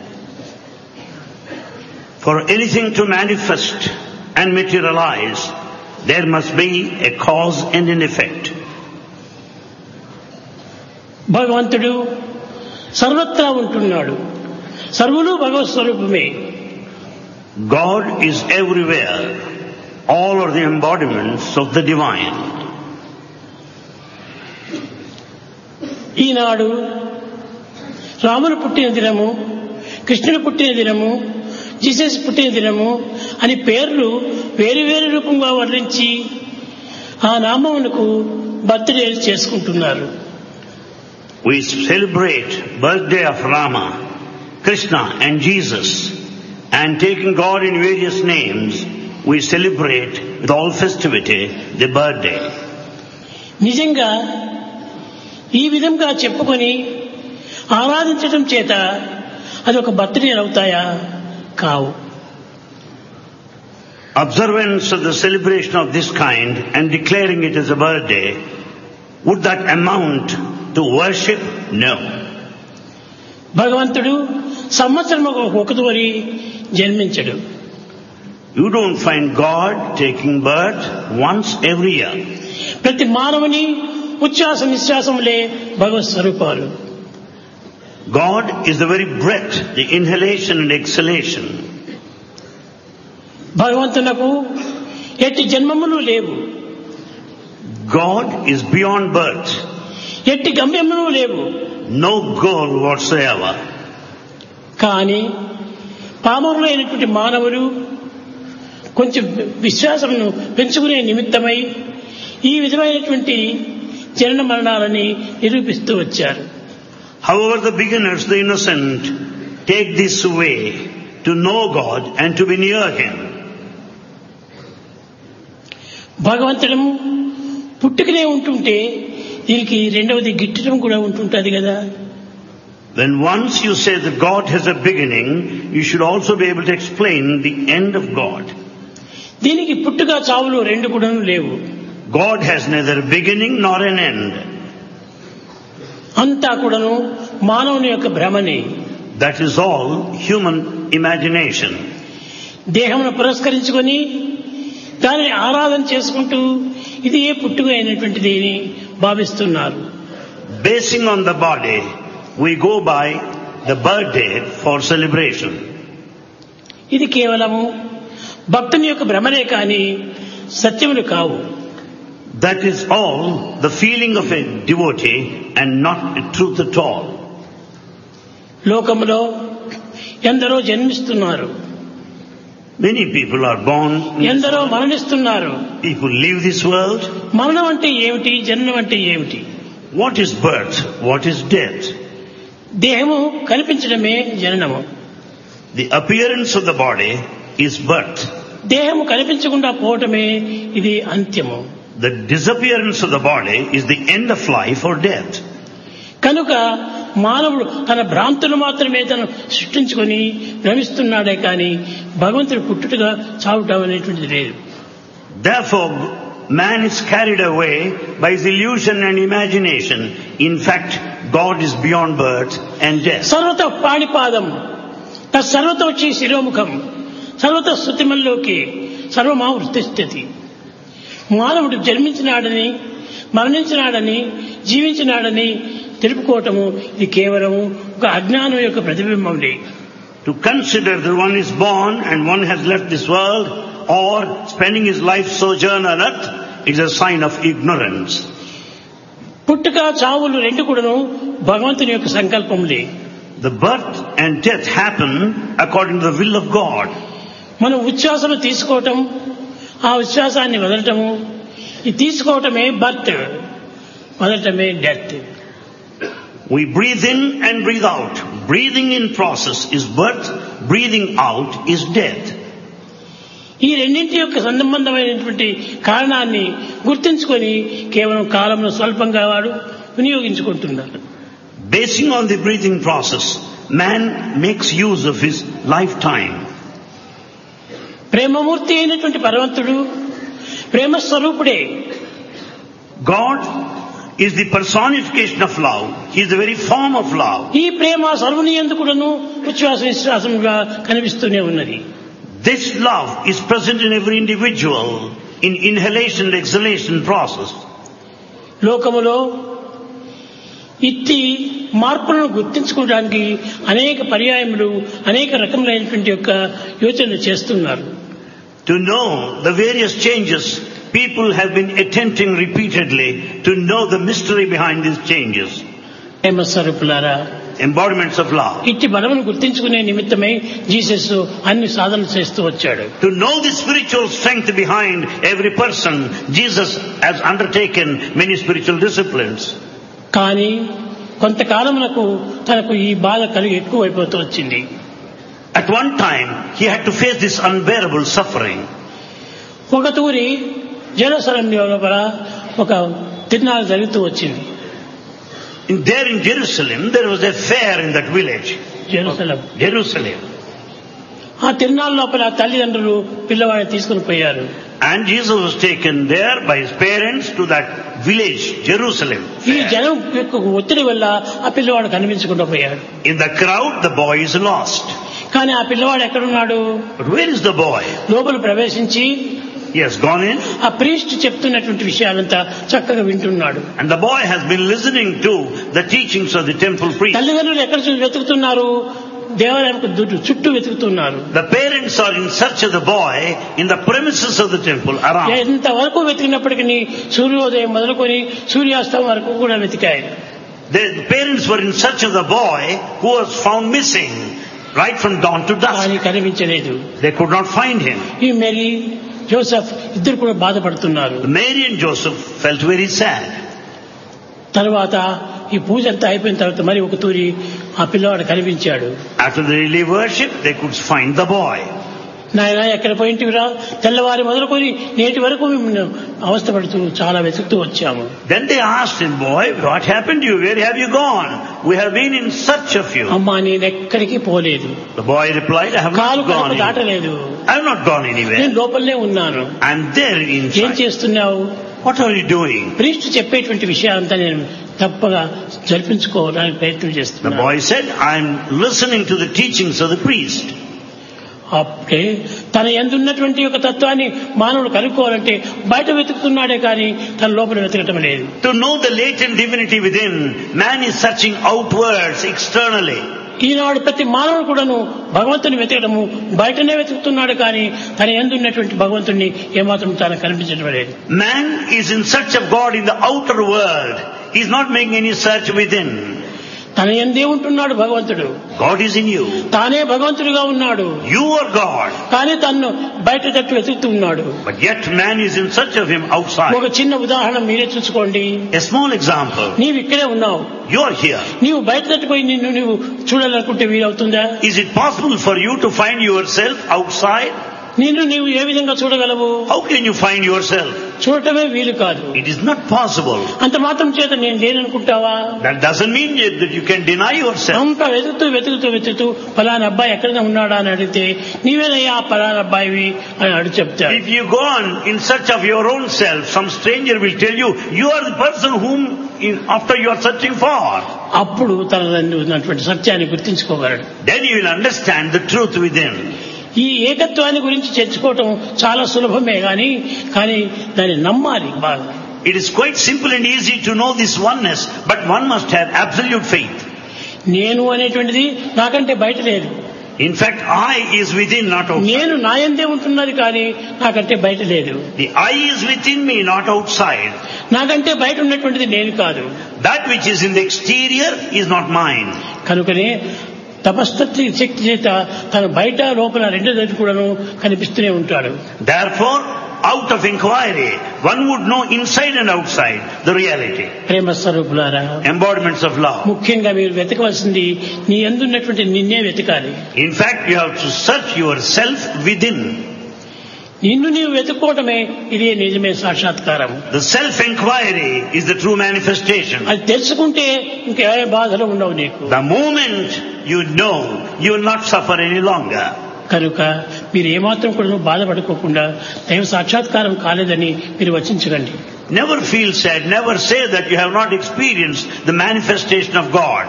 For anything to manifest and materialize, there must be a cause and an effect. భగవంతుడు సర్వత్రా ఉంటున్నాడు. సర్వులు భగవత్ స్వరూపమే. God is everywhere. All are the embodiments of the divine. ఈనాడు రాముడు పుట్టిన దినము, కృష్ణుడు పుట్టిన దినము, జీసస్ పుట్టిన దినము అని పేర్లు వేరు వేరు రూపంగా వర్ణించి ఆ నామమునకు బర్త్డే చేసుకుంటున్నారు. We celebrate birthday of Rama, Krishna and Jesus, and taking God in various names, we celebrate with all festivity the birthday. నిజంగా ఈ విధంగా చెప్పుకొని ఆరాధించడం చేత అది ఒక బర్త్డే అవుతాయా? కావు. Observance of the celebration of this kind and declaring it as a birthday, would that amount to worship? No. భగవంతుడు సంవత్సరం ఒకసారి జన్మించడు. You don't find God taking birth once every year. ప్రతి మానవుని ఉచ్ఛ్వాస నిశ్వాసములే భగవత్ స్వరూపాలు. God is the very breath, the inhalation and exhalation. భగవంతునకు ఎట్టి జన్మములు లేవు. God is beyond birth. ఎట్టి గమ్యములు లేవు. No goal whatsoever. కానీ పామరులైనటువంటి మానవులు కొంచెం విశ్వాసమును పెంచుకునే నిమిత్తమై ఈ విధమైనటువంటి జనన మరణాలని నిరూపిస్తూ వచ్చారు. However, the beginners, the innocent, take this way to know God and to be near Him. భగవంతుడు పుట్టుకనే ఉంటుంటే దీనికి రెండవది గిట్టడం కూడా ఉంటుంటుంది కదా. Then once you say that God has a beginning, you should also be able to explain the end of God. దీనికి పుట్టుక చావులు రెండు కూడా లేవు. God has neither a beginning nor an end. అంతా కూడాను మానవుని యొక్క భ్రమనే. That is all human imagination. దేహమును పురస్కరించుకొని దానిని ఆరాధన చేసుకుంటూ ఇది ఏ పుట్టుక అయినటువంటిది అని భావిస్తున్నారు. Basing on the body, we go by the birthday for celebration. ఇది కేవలము భక్తుని యొక్క భ్రమనే కానీ సత్యములు కావు. That is all the feeling of a devotee and not the truth at all. లోకములో ఎందరో జన్మిస్తున్నారు, Many people are born, ఎందరో మరణిస్తున్నారు. people leave this world. మరణం అంటే ఏమిటి, జననం అంటే ఏమిటి? What is birth? What is death? దేహము కనిపించడమే జననము. The appearance of the body is birth. దేహము కనిపించకుండా పోవటమే ఇది అంత్యము. The disappearance of the body is the end of life or death. కనుక మానవుడు తన భ్రాంతులు మాత్రమే తను సృష్టించుకొని భ్రమిస్తున్నాడే కానీ భగవంతుడు పుట్టుటగా చావటం అనేటువంటిది లేదు. Therefore, man is carried away by his illusion and imagination. In fact, God is beyond birth and death. సర్వత పాణిపాదం తత్సర్వతోచి శిరోముఖం సర్వత స్తుతిమల్లోకి సర్వమావృతిష్ఠతి. మానవుడు జన్మించినాడని, మరణించినాడని, జీవించినాడని తెలుపుకోవటము ఇది కేవలము ఒక అజ్ఞానం యొక్క ప్రతిబింబంలే. To consider that one is born and one has left this world or spending his life sojourn on earth is a sign of ignorance. పుట్టుక చావులు రెండు కూడాను భగవంతుని యొక్క సంకల్పములే. The birth and death happen according to the will of God. మనం ఉచ్ఛ్వాసము తీసుకోవటం, ఆ ఉచ్ఛ్వాసాన్ని వదలటము, ఇది తీసుకోవటమే బర్త్, వదలటమే death. We breathe in and breathe out. Breathing in process is birth, breathing out is death. ఈ రెండింటి యొక్క సంబంధమైనటువంటి కారణాన్ని గుర్తించుకొని కేవలం కాలంలో స్వల్పంగా వాడు వినియోగించుకుంటున్నాడు. Basing on the breathing process, man makes use of his lifetime. ప్రేమమూర్తి అయినటువంటి భగవంతుడు ప్రేమ స్వరూపుడే. God is the personification of love. He is the very form of love. ఈ ప్రేమ సర్వుని యందుకును ఉచ్ఛ్వాస నిశ్వాసముగా కనిపిస్తూనే ఉన్నది. This love is present in every individual in inhalation and exhalation process. లోకములో ఇట్టి మార్పులను గుర్తించుకోవడానికి అనేక పర్యాయములు అనేక రకములైనటువంటి యొక్క యోచనలు చేస్తున్నారు. To know the various changes, people have been attempting repeatedly to know the mystery behind these changes. ప్రేమ స్వరూపులారా, Embodiments of love. ఇట్టి బలమును గుర్తించుకునే నిమిత్తమై జీసస్ అన్ని సాధనలు చేస్తూ వచ్చాడు. To know the spiritual strength behind every person, Jesus has undertaken many spiritual disciplines. కానీ కొంతకాలమునకు తనకు ఈ బాధ కలిగి ఎక్కువైపోతూ వచ్చింది. At one time, he had to face this unbearable suffering. ఒక తూరి జెరూసలేం లోపల ఒక తిరునాళ్ళు జరుగుతూ వచ్చింది. There in Jerusalem, there was a fair in that village. Jerusalem. ఆ తిరునాళ్ళ లోపల తల్లిదండ్రులు పిల్లవాడిని తీసుకుని పోయారు. And Jesus was taken there by his parents to that village, Jerusalem. ఈ జనం యొక్క ఒత్తిడి వల్ల ఆ పిల్లవాడు కనిపించకుండా పోయాడు. In the crowd, the boy is lost. కానీ ఆ పిల్లవాడు ఎక్కడున్నాడు? But where is the boy? లోపల ప్రవేశించి He has gone in. ఆ ప్రీస్ట్ చెప్తున్నటువంటి విషయాలంతా చక్కగా వింటున్నాడు. And the boy has been listening to the teachings of the temple priest. తల్లిదండ్రులు ఎక్కడ వెతుకుతున్నారు? దేవాలయంకు చుట్టూ వెతుకుతున్నారు. The parents are in search of the boy in the premises of the temple around. ఎంతవరకు వెతికినప్పటికీ సూర్యోదయం మొదలుకొని సూర్యాస్తం వరకు కూడా వెతికారు. The parents were in search of the boy who was found missing right from dawn to కానీ dusk. కనిపించలేదు. They could not find him. ఈ మేరీ జోసెఫ్ ఇద్దరు కూడా బాధపడుతున్నారు. Mary and Joseph felt very sad. తర్వాత ఈ పూజ అంతా అయిపోయిన తర్వాత మరి ఒక తూరి ఆ పిల్లవాడు కనిపించాడు. After the daily worship, they could find the boy. నాయన ఎక్కడ పోయింటివిరా, తెల్లవారి మొదలుకొని నేటి వరకు మేము అవస్థపడుతూ చాలా వెతుకుతూ వచ్చాము. Then they asked him, boy, what happened to you? Where have you gone? We have been in search of you. అమ్మా నేను ఎక్కడికి పోలేదు, The boy replied, I have కాలు not gone కడుపు anywhere. దాటలేదు, I have not gone anywhere. నేను లోపలనే ఉన్నాను. I'm there ఏం inside. చేస్తున్నావు? What are you doing? Priest చెప్పేటువంటి విషయాలంతా నేను తప్పగా జరిపించుకోవడానికి ప్రయత్నం The చేస్తున్నాను. boy said, I'm listening to the teachings of the priest. అప్పుడే తన ఎందున్నటువంటి ఒక తత్వాన్ని మానవుడు కనుక్కోవాలంటే బయట వెతుకుతున్నాడే కానీ తన లోపల వెతకటం లేదు. To know the latent divinity within, man is searching outwards, externally. ఈనాడు ప్రతి మానవుడు కూడాను భగవంతుని వెతకడము బయటనే వెతుకుతున్నాడు కానీ తన ఎందున్నటువంటి భగవంతుని ఏమాత్రం తాను కనిపించడం లేదు. Man is in search of God in the outer world. He is not making any search within. తన ఎందే ఉంటున్నాడు భగవంతుడు, God is in you. తానే భగవంతుడిగా ఉన్నాడు, You are God. కానీ తన్ను బయట తట్టు వెతుకుతూ ఉన్నాడు. But yet man is in search of him outside. ఒక చిన్న ఉదాహరణ మీరే చూసుకోండి. A small example. నీవు ఇక్కడే ఉన్నావు, You are here. నీవు బయట తట్టుపోయి నిన్ను నీవు చూడాలనుకుంటే వీలవుతుందా? Is it possible for you to find yourself outside? నిన్ను నీవు ఏ విధంగా చూడగలవు? How can you find yourself? చూడటమే వీలు కాదు. It is not possible. అంత మాత్రం చేత నేను లేననుకుంటావా? That doesn't mean that you can deny yourself. అంతా వెతుకుతూ ఫలానా అబ్బాయి ఎక్కడైనా ఉన్నాడా అని అడిగితే నీవేనయ్యా ఫలానా అబ్బాయివి అని అడిగి చెప్తాడు. If you go on in search of your own self, some stranger will tell you, you are the person whom after you are searching for. అప్పుడు తన ఉన్నటువంటి సత్యాన్ని గుర్తించుకోగలడు. Then you will understand the truth within. ఈ ఏకత్వాన్ని గురించి చర్చించుకోవటం చాలా సులభమే కానీ దాన్ని నమ్మాలి బాగా. It is quite simple and easy to know this oneness, but one must have absolute faith. నేను అనేటువంటిది నాకంటే బయట లేదు. In fact, I is within, not outside. నేను నా యందే ఉంటున్నది కానీ నాకంటే బయట లేదు. The I is within me, not outside. నాకంటే బయట ఉన్నటువంటిది నేను కాదు. That which is in the exterior is not mine. కనుకనే తపస్తత్వ శక్తి చేత తన బయట లోపల రెండు దగ్గర కూడాను కనిపిస్తూనే ఉంటాడు. Therefore, out of inquiry, one would know inside and outside the reality. ప్రేమ స్వరూపులారా, Embodiments of love. ముఖ్యంగా మీరు వెతకవలసింది నీ యందున్నటువంటి నిన్నే వెతకాలి. In fact, you have to search yourself within. నిన్ను నీవు వెతుక్కోవటమే ఇదే నిజమే సాక్షాత్కారం. The self-inquiry is the true manifestation. అది తెలుసుకుంటే ఇంకే బాధలు ఉండవు నీకు. The moment you know, you will not suffer any longer. కనుక మీరు ఏమాత్రం కూడా బాధపడుకోకుండా దైవ సాక్షాత్కారం కాలేదని మీరు వచించకండి. Never feel sad, never say that you have not experienced the manifestation of God.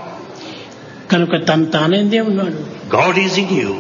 కనుక తానేందే ఉన్నాడు. God is in you.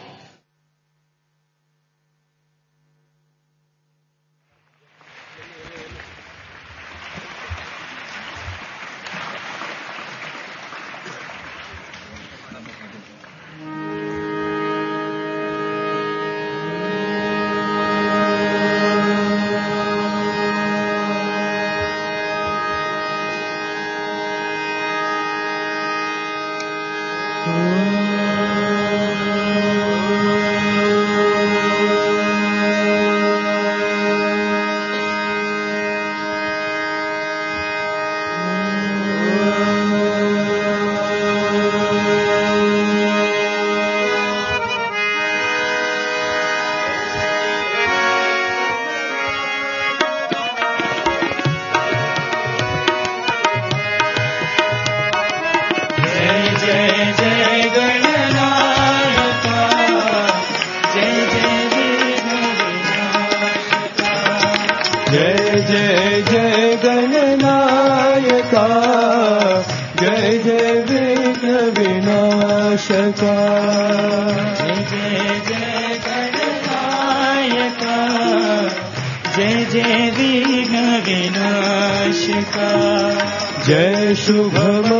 जय शुभ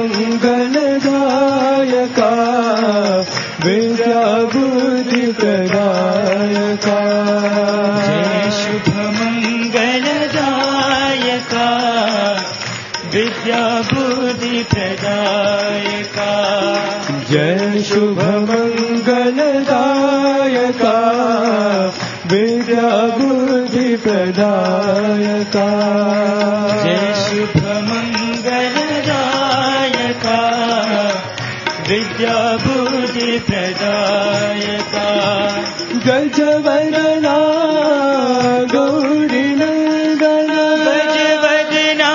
मंगलदायका विद्या बुद्धि प्रदायका जय शुभ मंगलदायका विद्या बुद्धि प्रदायका जय शुभ मंगलदायका विद्या बुद्धि प्रदायका जय शुभ मंगलदायका विद्या बुद्धि प्रदायका गजवदना गौरी नंदन गजवदना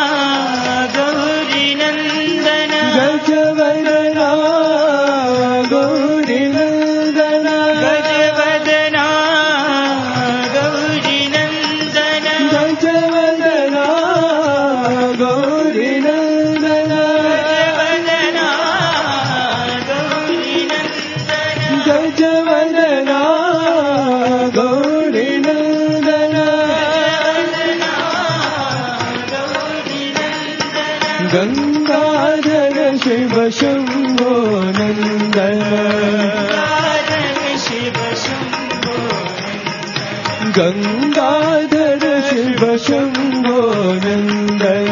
गौरी नंदन गजवदना गौरी नंदन गजवदना गौरी नंदन गजवदना गौरी नंदन गजवदना गौरी नंदन गजवदना गौरी नंदन गंगाधर शिव शंभो नंदन शिव शंभो गंगाधर शिव शंभो नंदन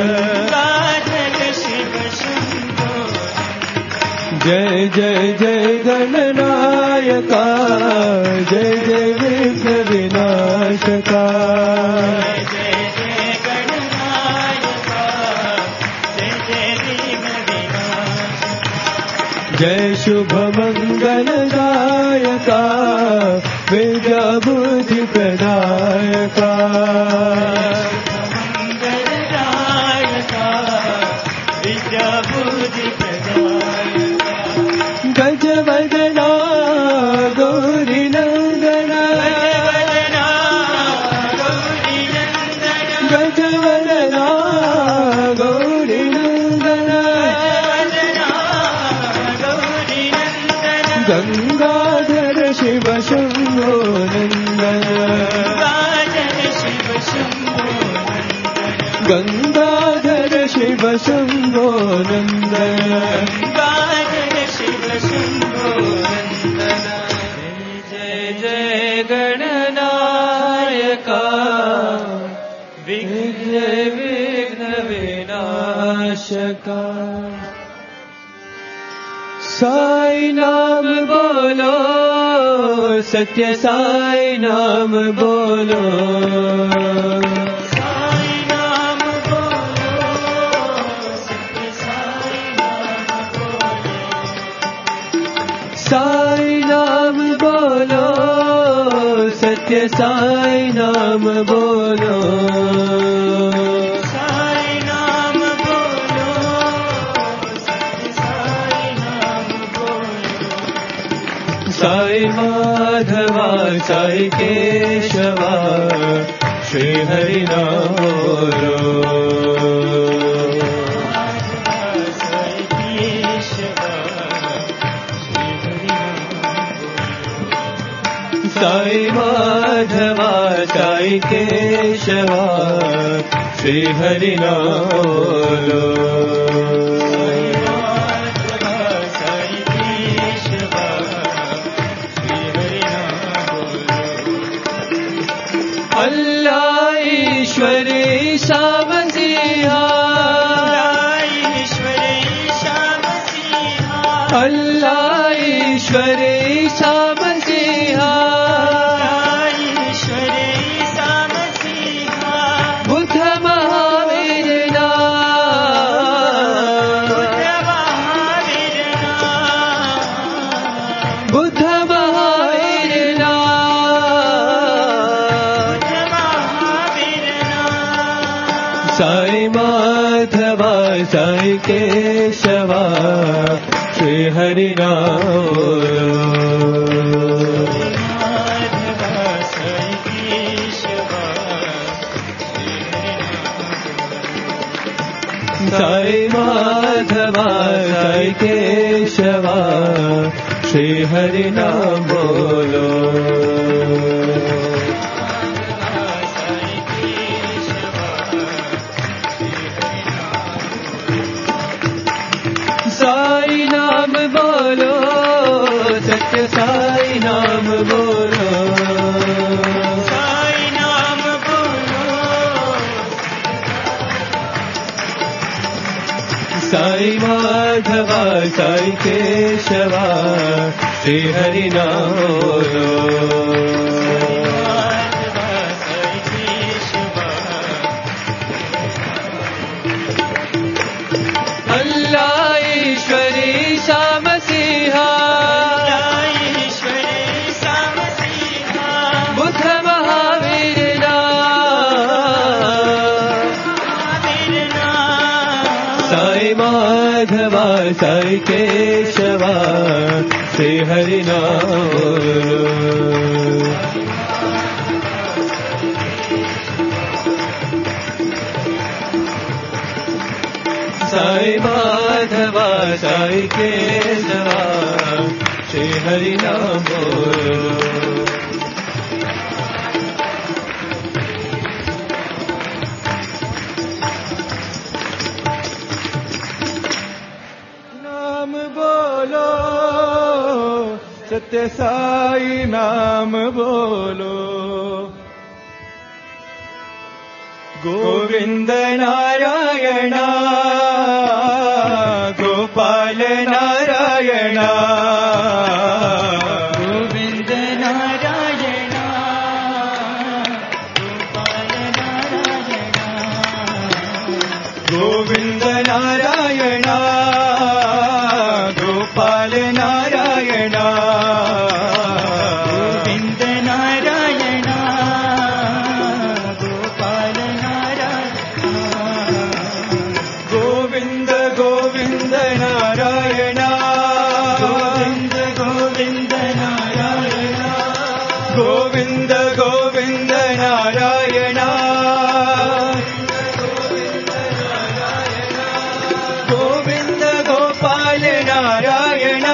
शिव शंभो जय जय जय गणनायका जय जय विघ्न विनाशका जय जय गणनायका जय जय विघ्न विनाशका जय शुभ मंगलदायका विद्या बुद्धि प्रदायका मंगलदायका विद्या बुद्धि प्रदायका गजवदना गौरी नंदना गजवदना गौरी नंदन गजवदना गौरी नंदन गंगाधर शिव शंभो नंदन शिव शंभो गंगाधर शिव शंभो नंदन शिव शंभो जय जय गणनायका विघ्न विघ्न विनाशका साई नाम बोलो सत्य साई नाम बोलो साई नाम बोलो सत्य साई नाम बोलो साई नाम बोलो सत्य साई नाम बोलो साई नाम बोलो सत्य साई नाम बोलो साई माधवा साई केशवा श्री हरि नाम बोलो साई केशवा श्री हरि नाम साई माधवा साई केशवा श्री हरि नाम बोलो साई केशवा श्री हरि नाम बोलो अल्लाह ईश्वरी सामसिहा अल्लाह ईश्वरी सामसिहा बुद्ध महावीरना बुद्ध महावीरना साई माधवा साई केशवा श्री हरि साई माधवा साई केशवा श्री हरि नाम बोलो साई नाम बोलो सत्य साई नाम बोलो साई नाम बोलो साई माधव साई केशव श्री हरि नाम बोलो अल्लाह ईश्वरी श्याम सिंहा बुद्ध महावीर साई माधव साई केशव श्री हरि नाम साई माधव साई केशव श्री हरि नाम बोलो नाम बोलो सत्य साई नाम बोलो गोविंद नारायण गोपाल नारायण गोविंद नारायण गोपाल नारायण गोविंद नारायण गोपाल नारायण गोविंद नारायण गोपाल नारायण गोविंद गोविंद नारायण गोविंद गोविंद नारायण गोविंद गोविंद नारायण गोविंद गोपाल नारायण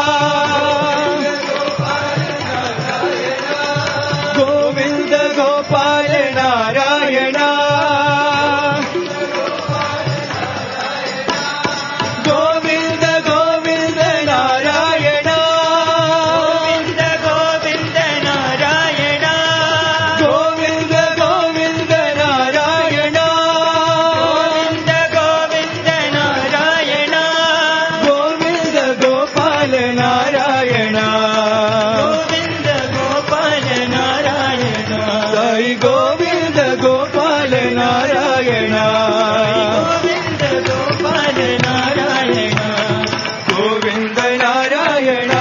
गोविंद गोपाल नारायण गोविंद गोविंद नारायण गोविंद गोविंद नारायण गोविंद गोविंद नारायण गोविंद गोविंद नारायण गोविंद गोपाल नारायण गोविंद गोपाल नारायण साई गोविंद गोपाल नारायण गोविंद गोपाल नारायण गोविंद नारायण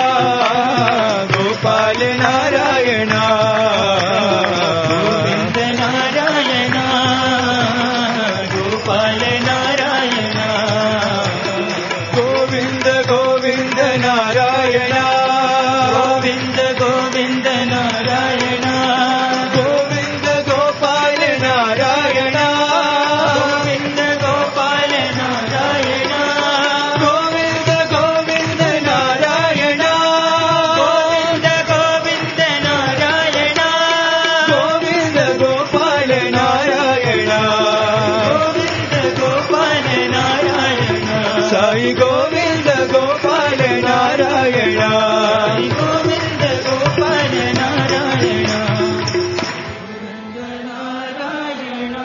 गोपाल नारायण गोविंद नारायण गोपाल नारायण गोविंद गोविंद नारायण गोविंद गोविंद नारायण गोविंद गोपाल नारायण गोविंद गोपाल नारायण गोविंद गोविंद नारायण गोविंद गोविंद नारायण गोविंद गोपाल नारायण गोविंद गोपाल नारायण साई गोविंद गोपाल नारायण गोविंद गोपाल नारायण गोविंद नारायण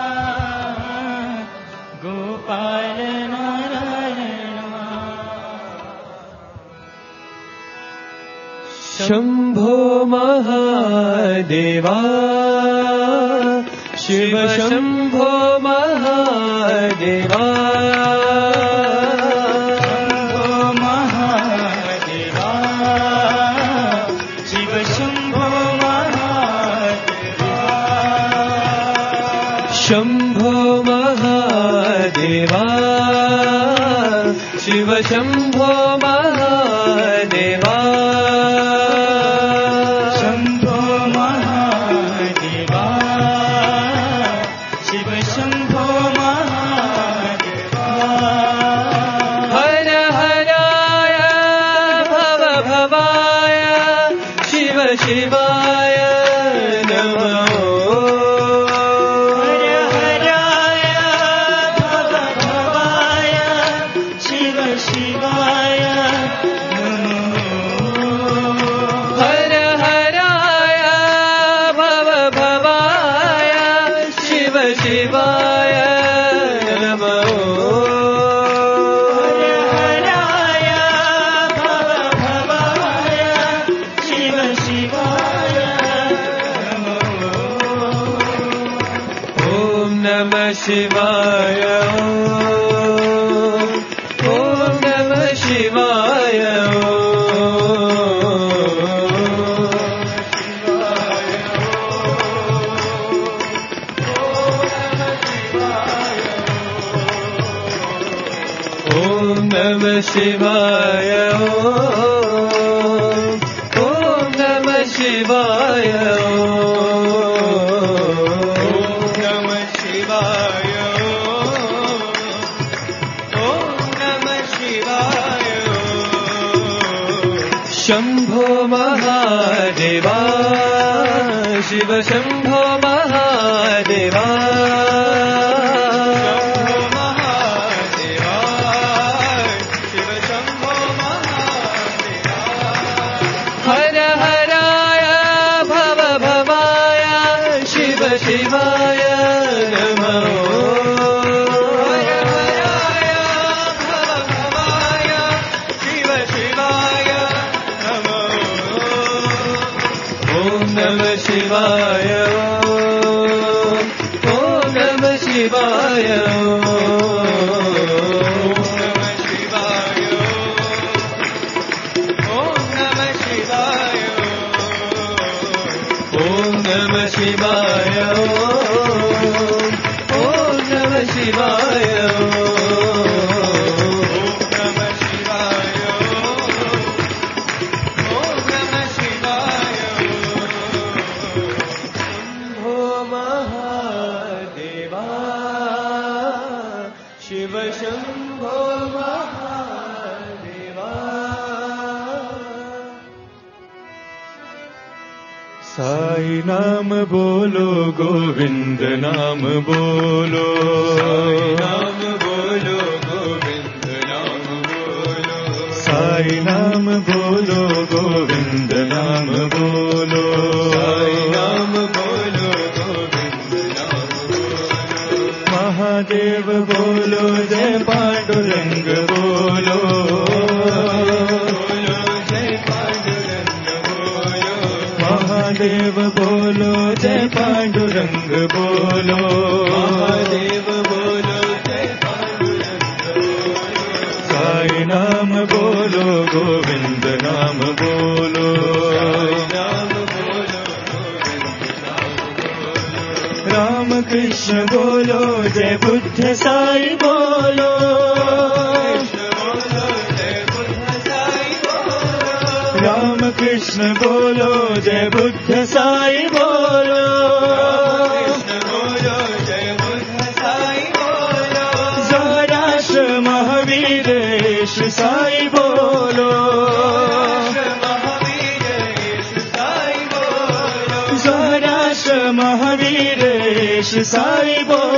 गोपाल नारायण शंभो महादेवा शिव शंभो महादेवा शंभो महादेवा शिव शंभो महादेवा शंभो महादेवा शिव शंभो महादेवा शंभो महादेवा शिव शंभो महादेवा हर हराय भव भवाय शिव शिवाय नमो शिवाय नमो Namah Shivaya. Om Namah Shivaya. Om Namah Shivaya. Om Namah Shivaya. Shambho Mahadeva, Shiva Shambho Mahadeva. Shambho Mahadeva, Shiva Shambho Mahadeva. Hara Haraya, Bhava Bhavaya, Shiva Shivaya Namo. Shivaya, Om Namah Shivaya, Om Namah Shivaya, Om Namah Shivaya, Om Namah Shivaya, Shiva Shambho Mahadeva. Sai Naam bolo, Govind Naam bolo. Sai Naam bolo, Govind Naam bolo. Sai Naam bolo, Govind Naam bolo. Sai Naam bolo, Govind Naam bolo. Mahadev bolo, Jai Pandurang bolo. Jai Pandurang bolo. Mahadev bolo, Jai Pandurang bolo. Mahadev bolo, Jai Pandurang bolo. Sai Naam bolo, Govind Naam bolo. Sai Naam bolo, Govind Naam bolo. Ram Krishna bolo, Jai Buddha Sai bolo. Ram Krishna bolo, Jai Buddha Sai bolo. Zarashtra Mahaviresh Sai bolo. Zarashtra Mahaviresh Sai bolo.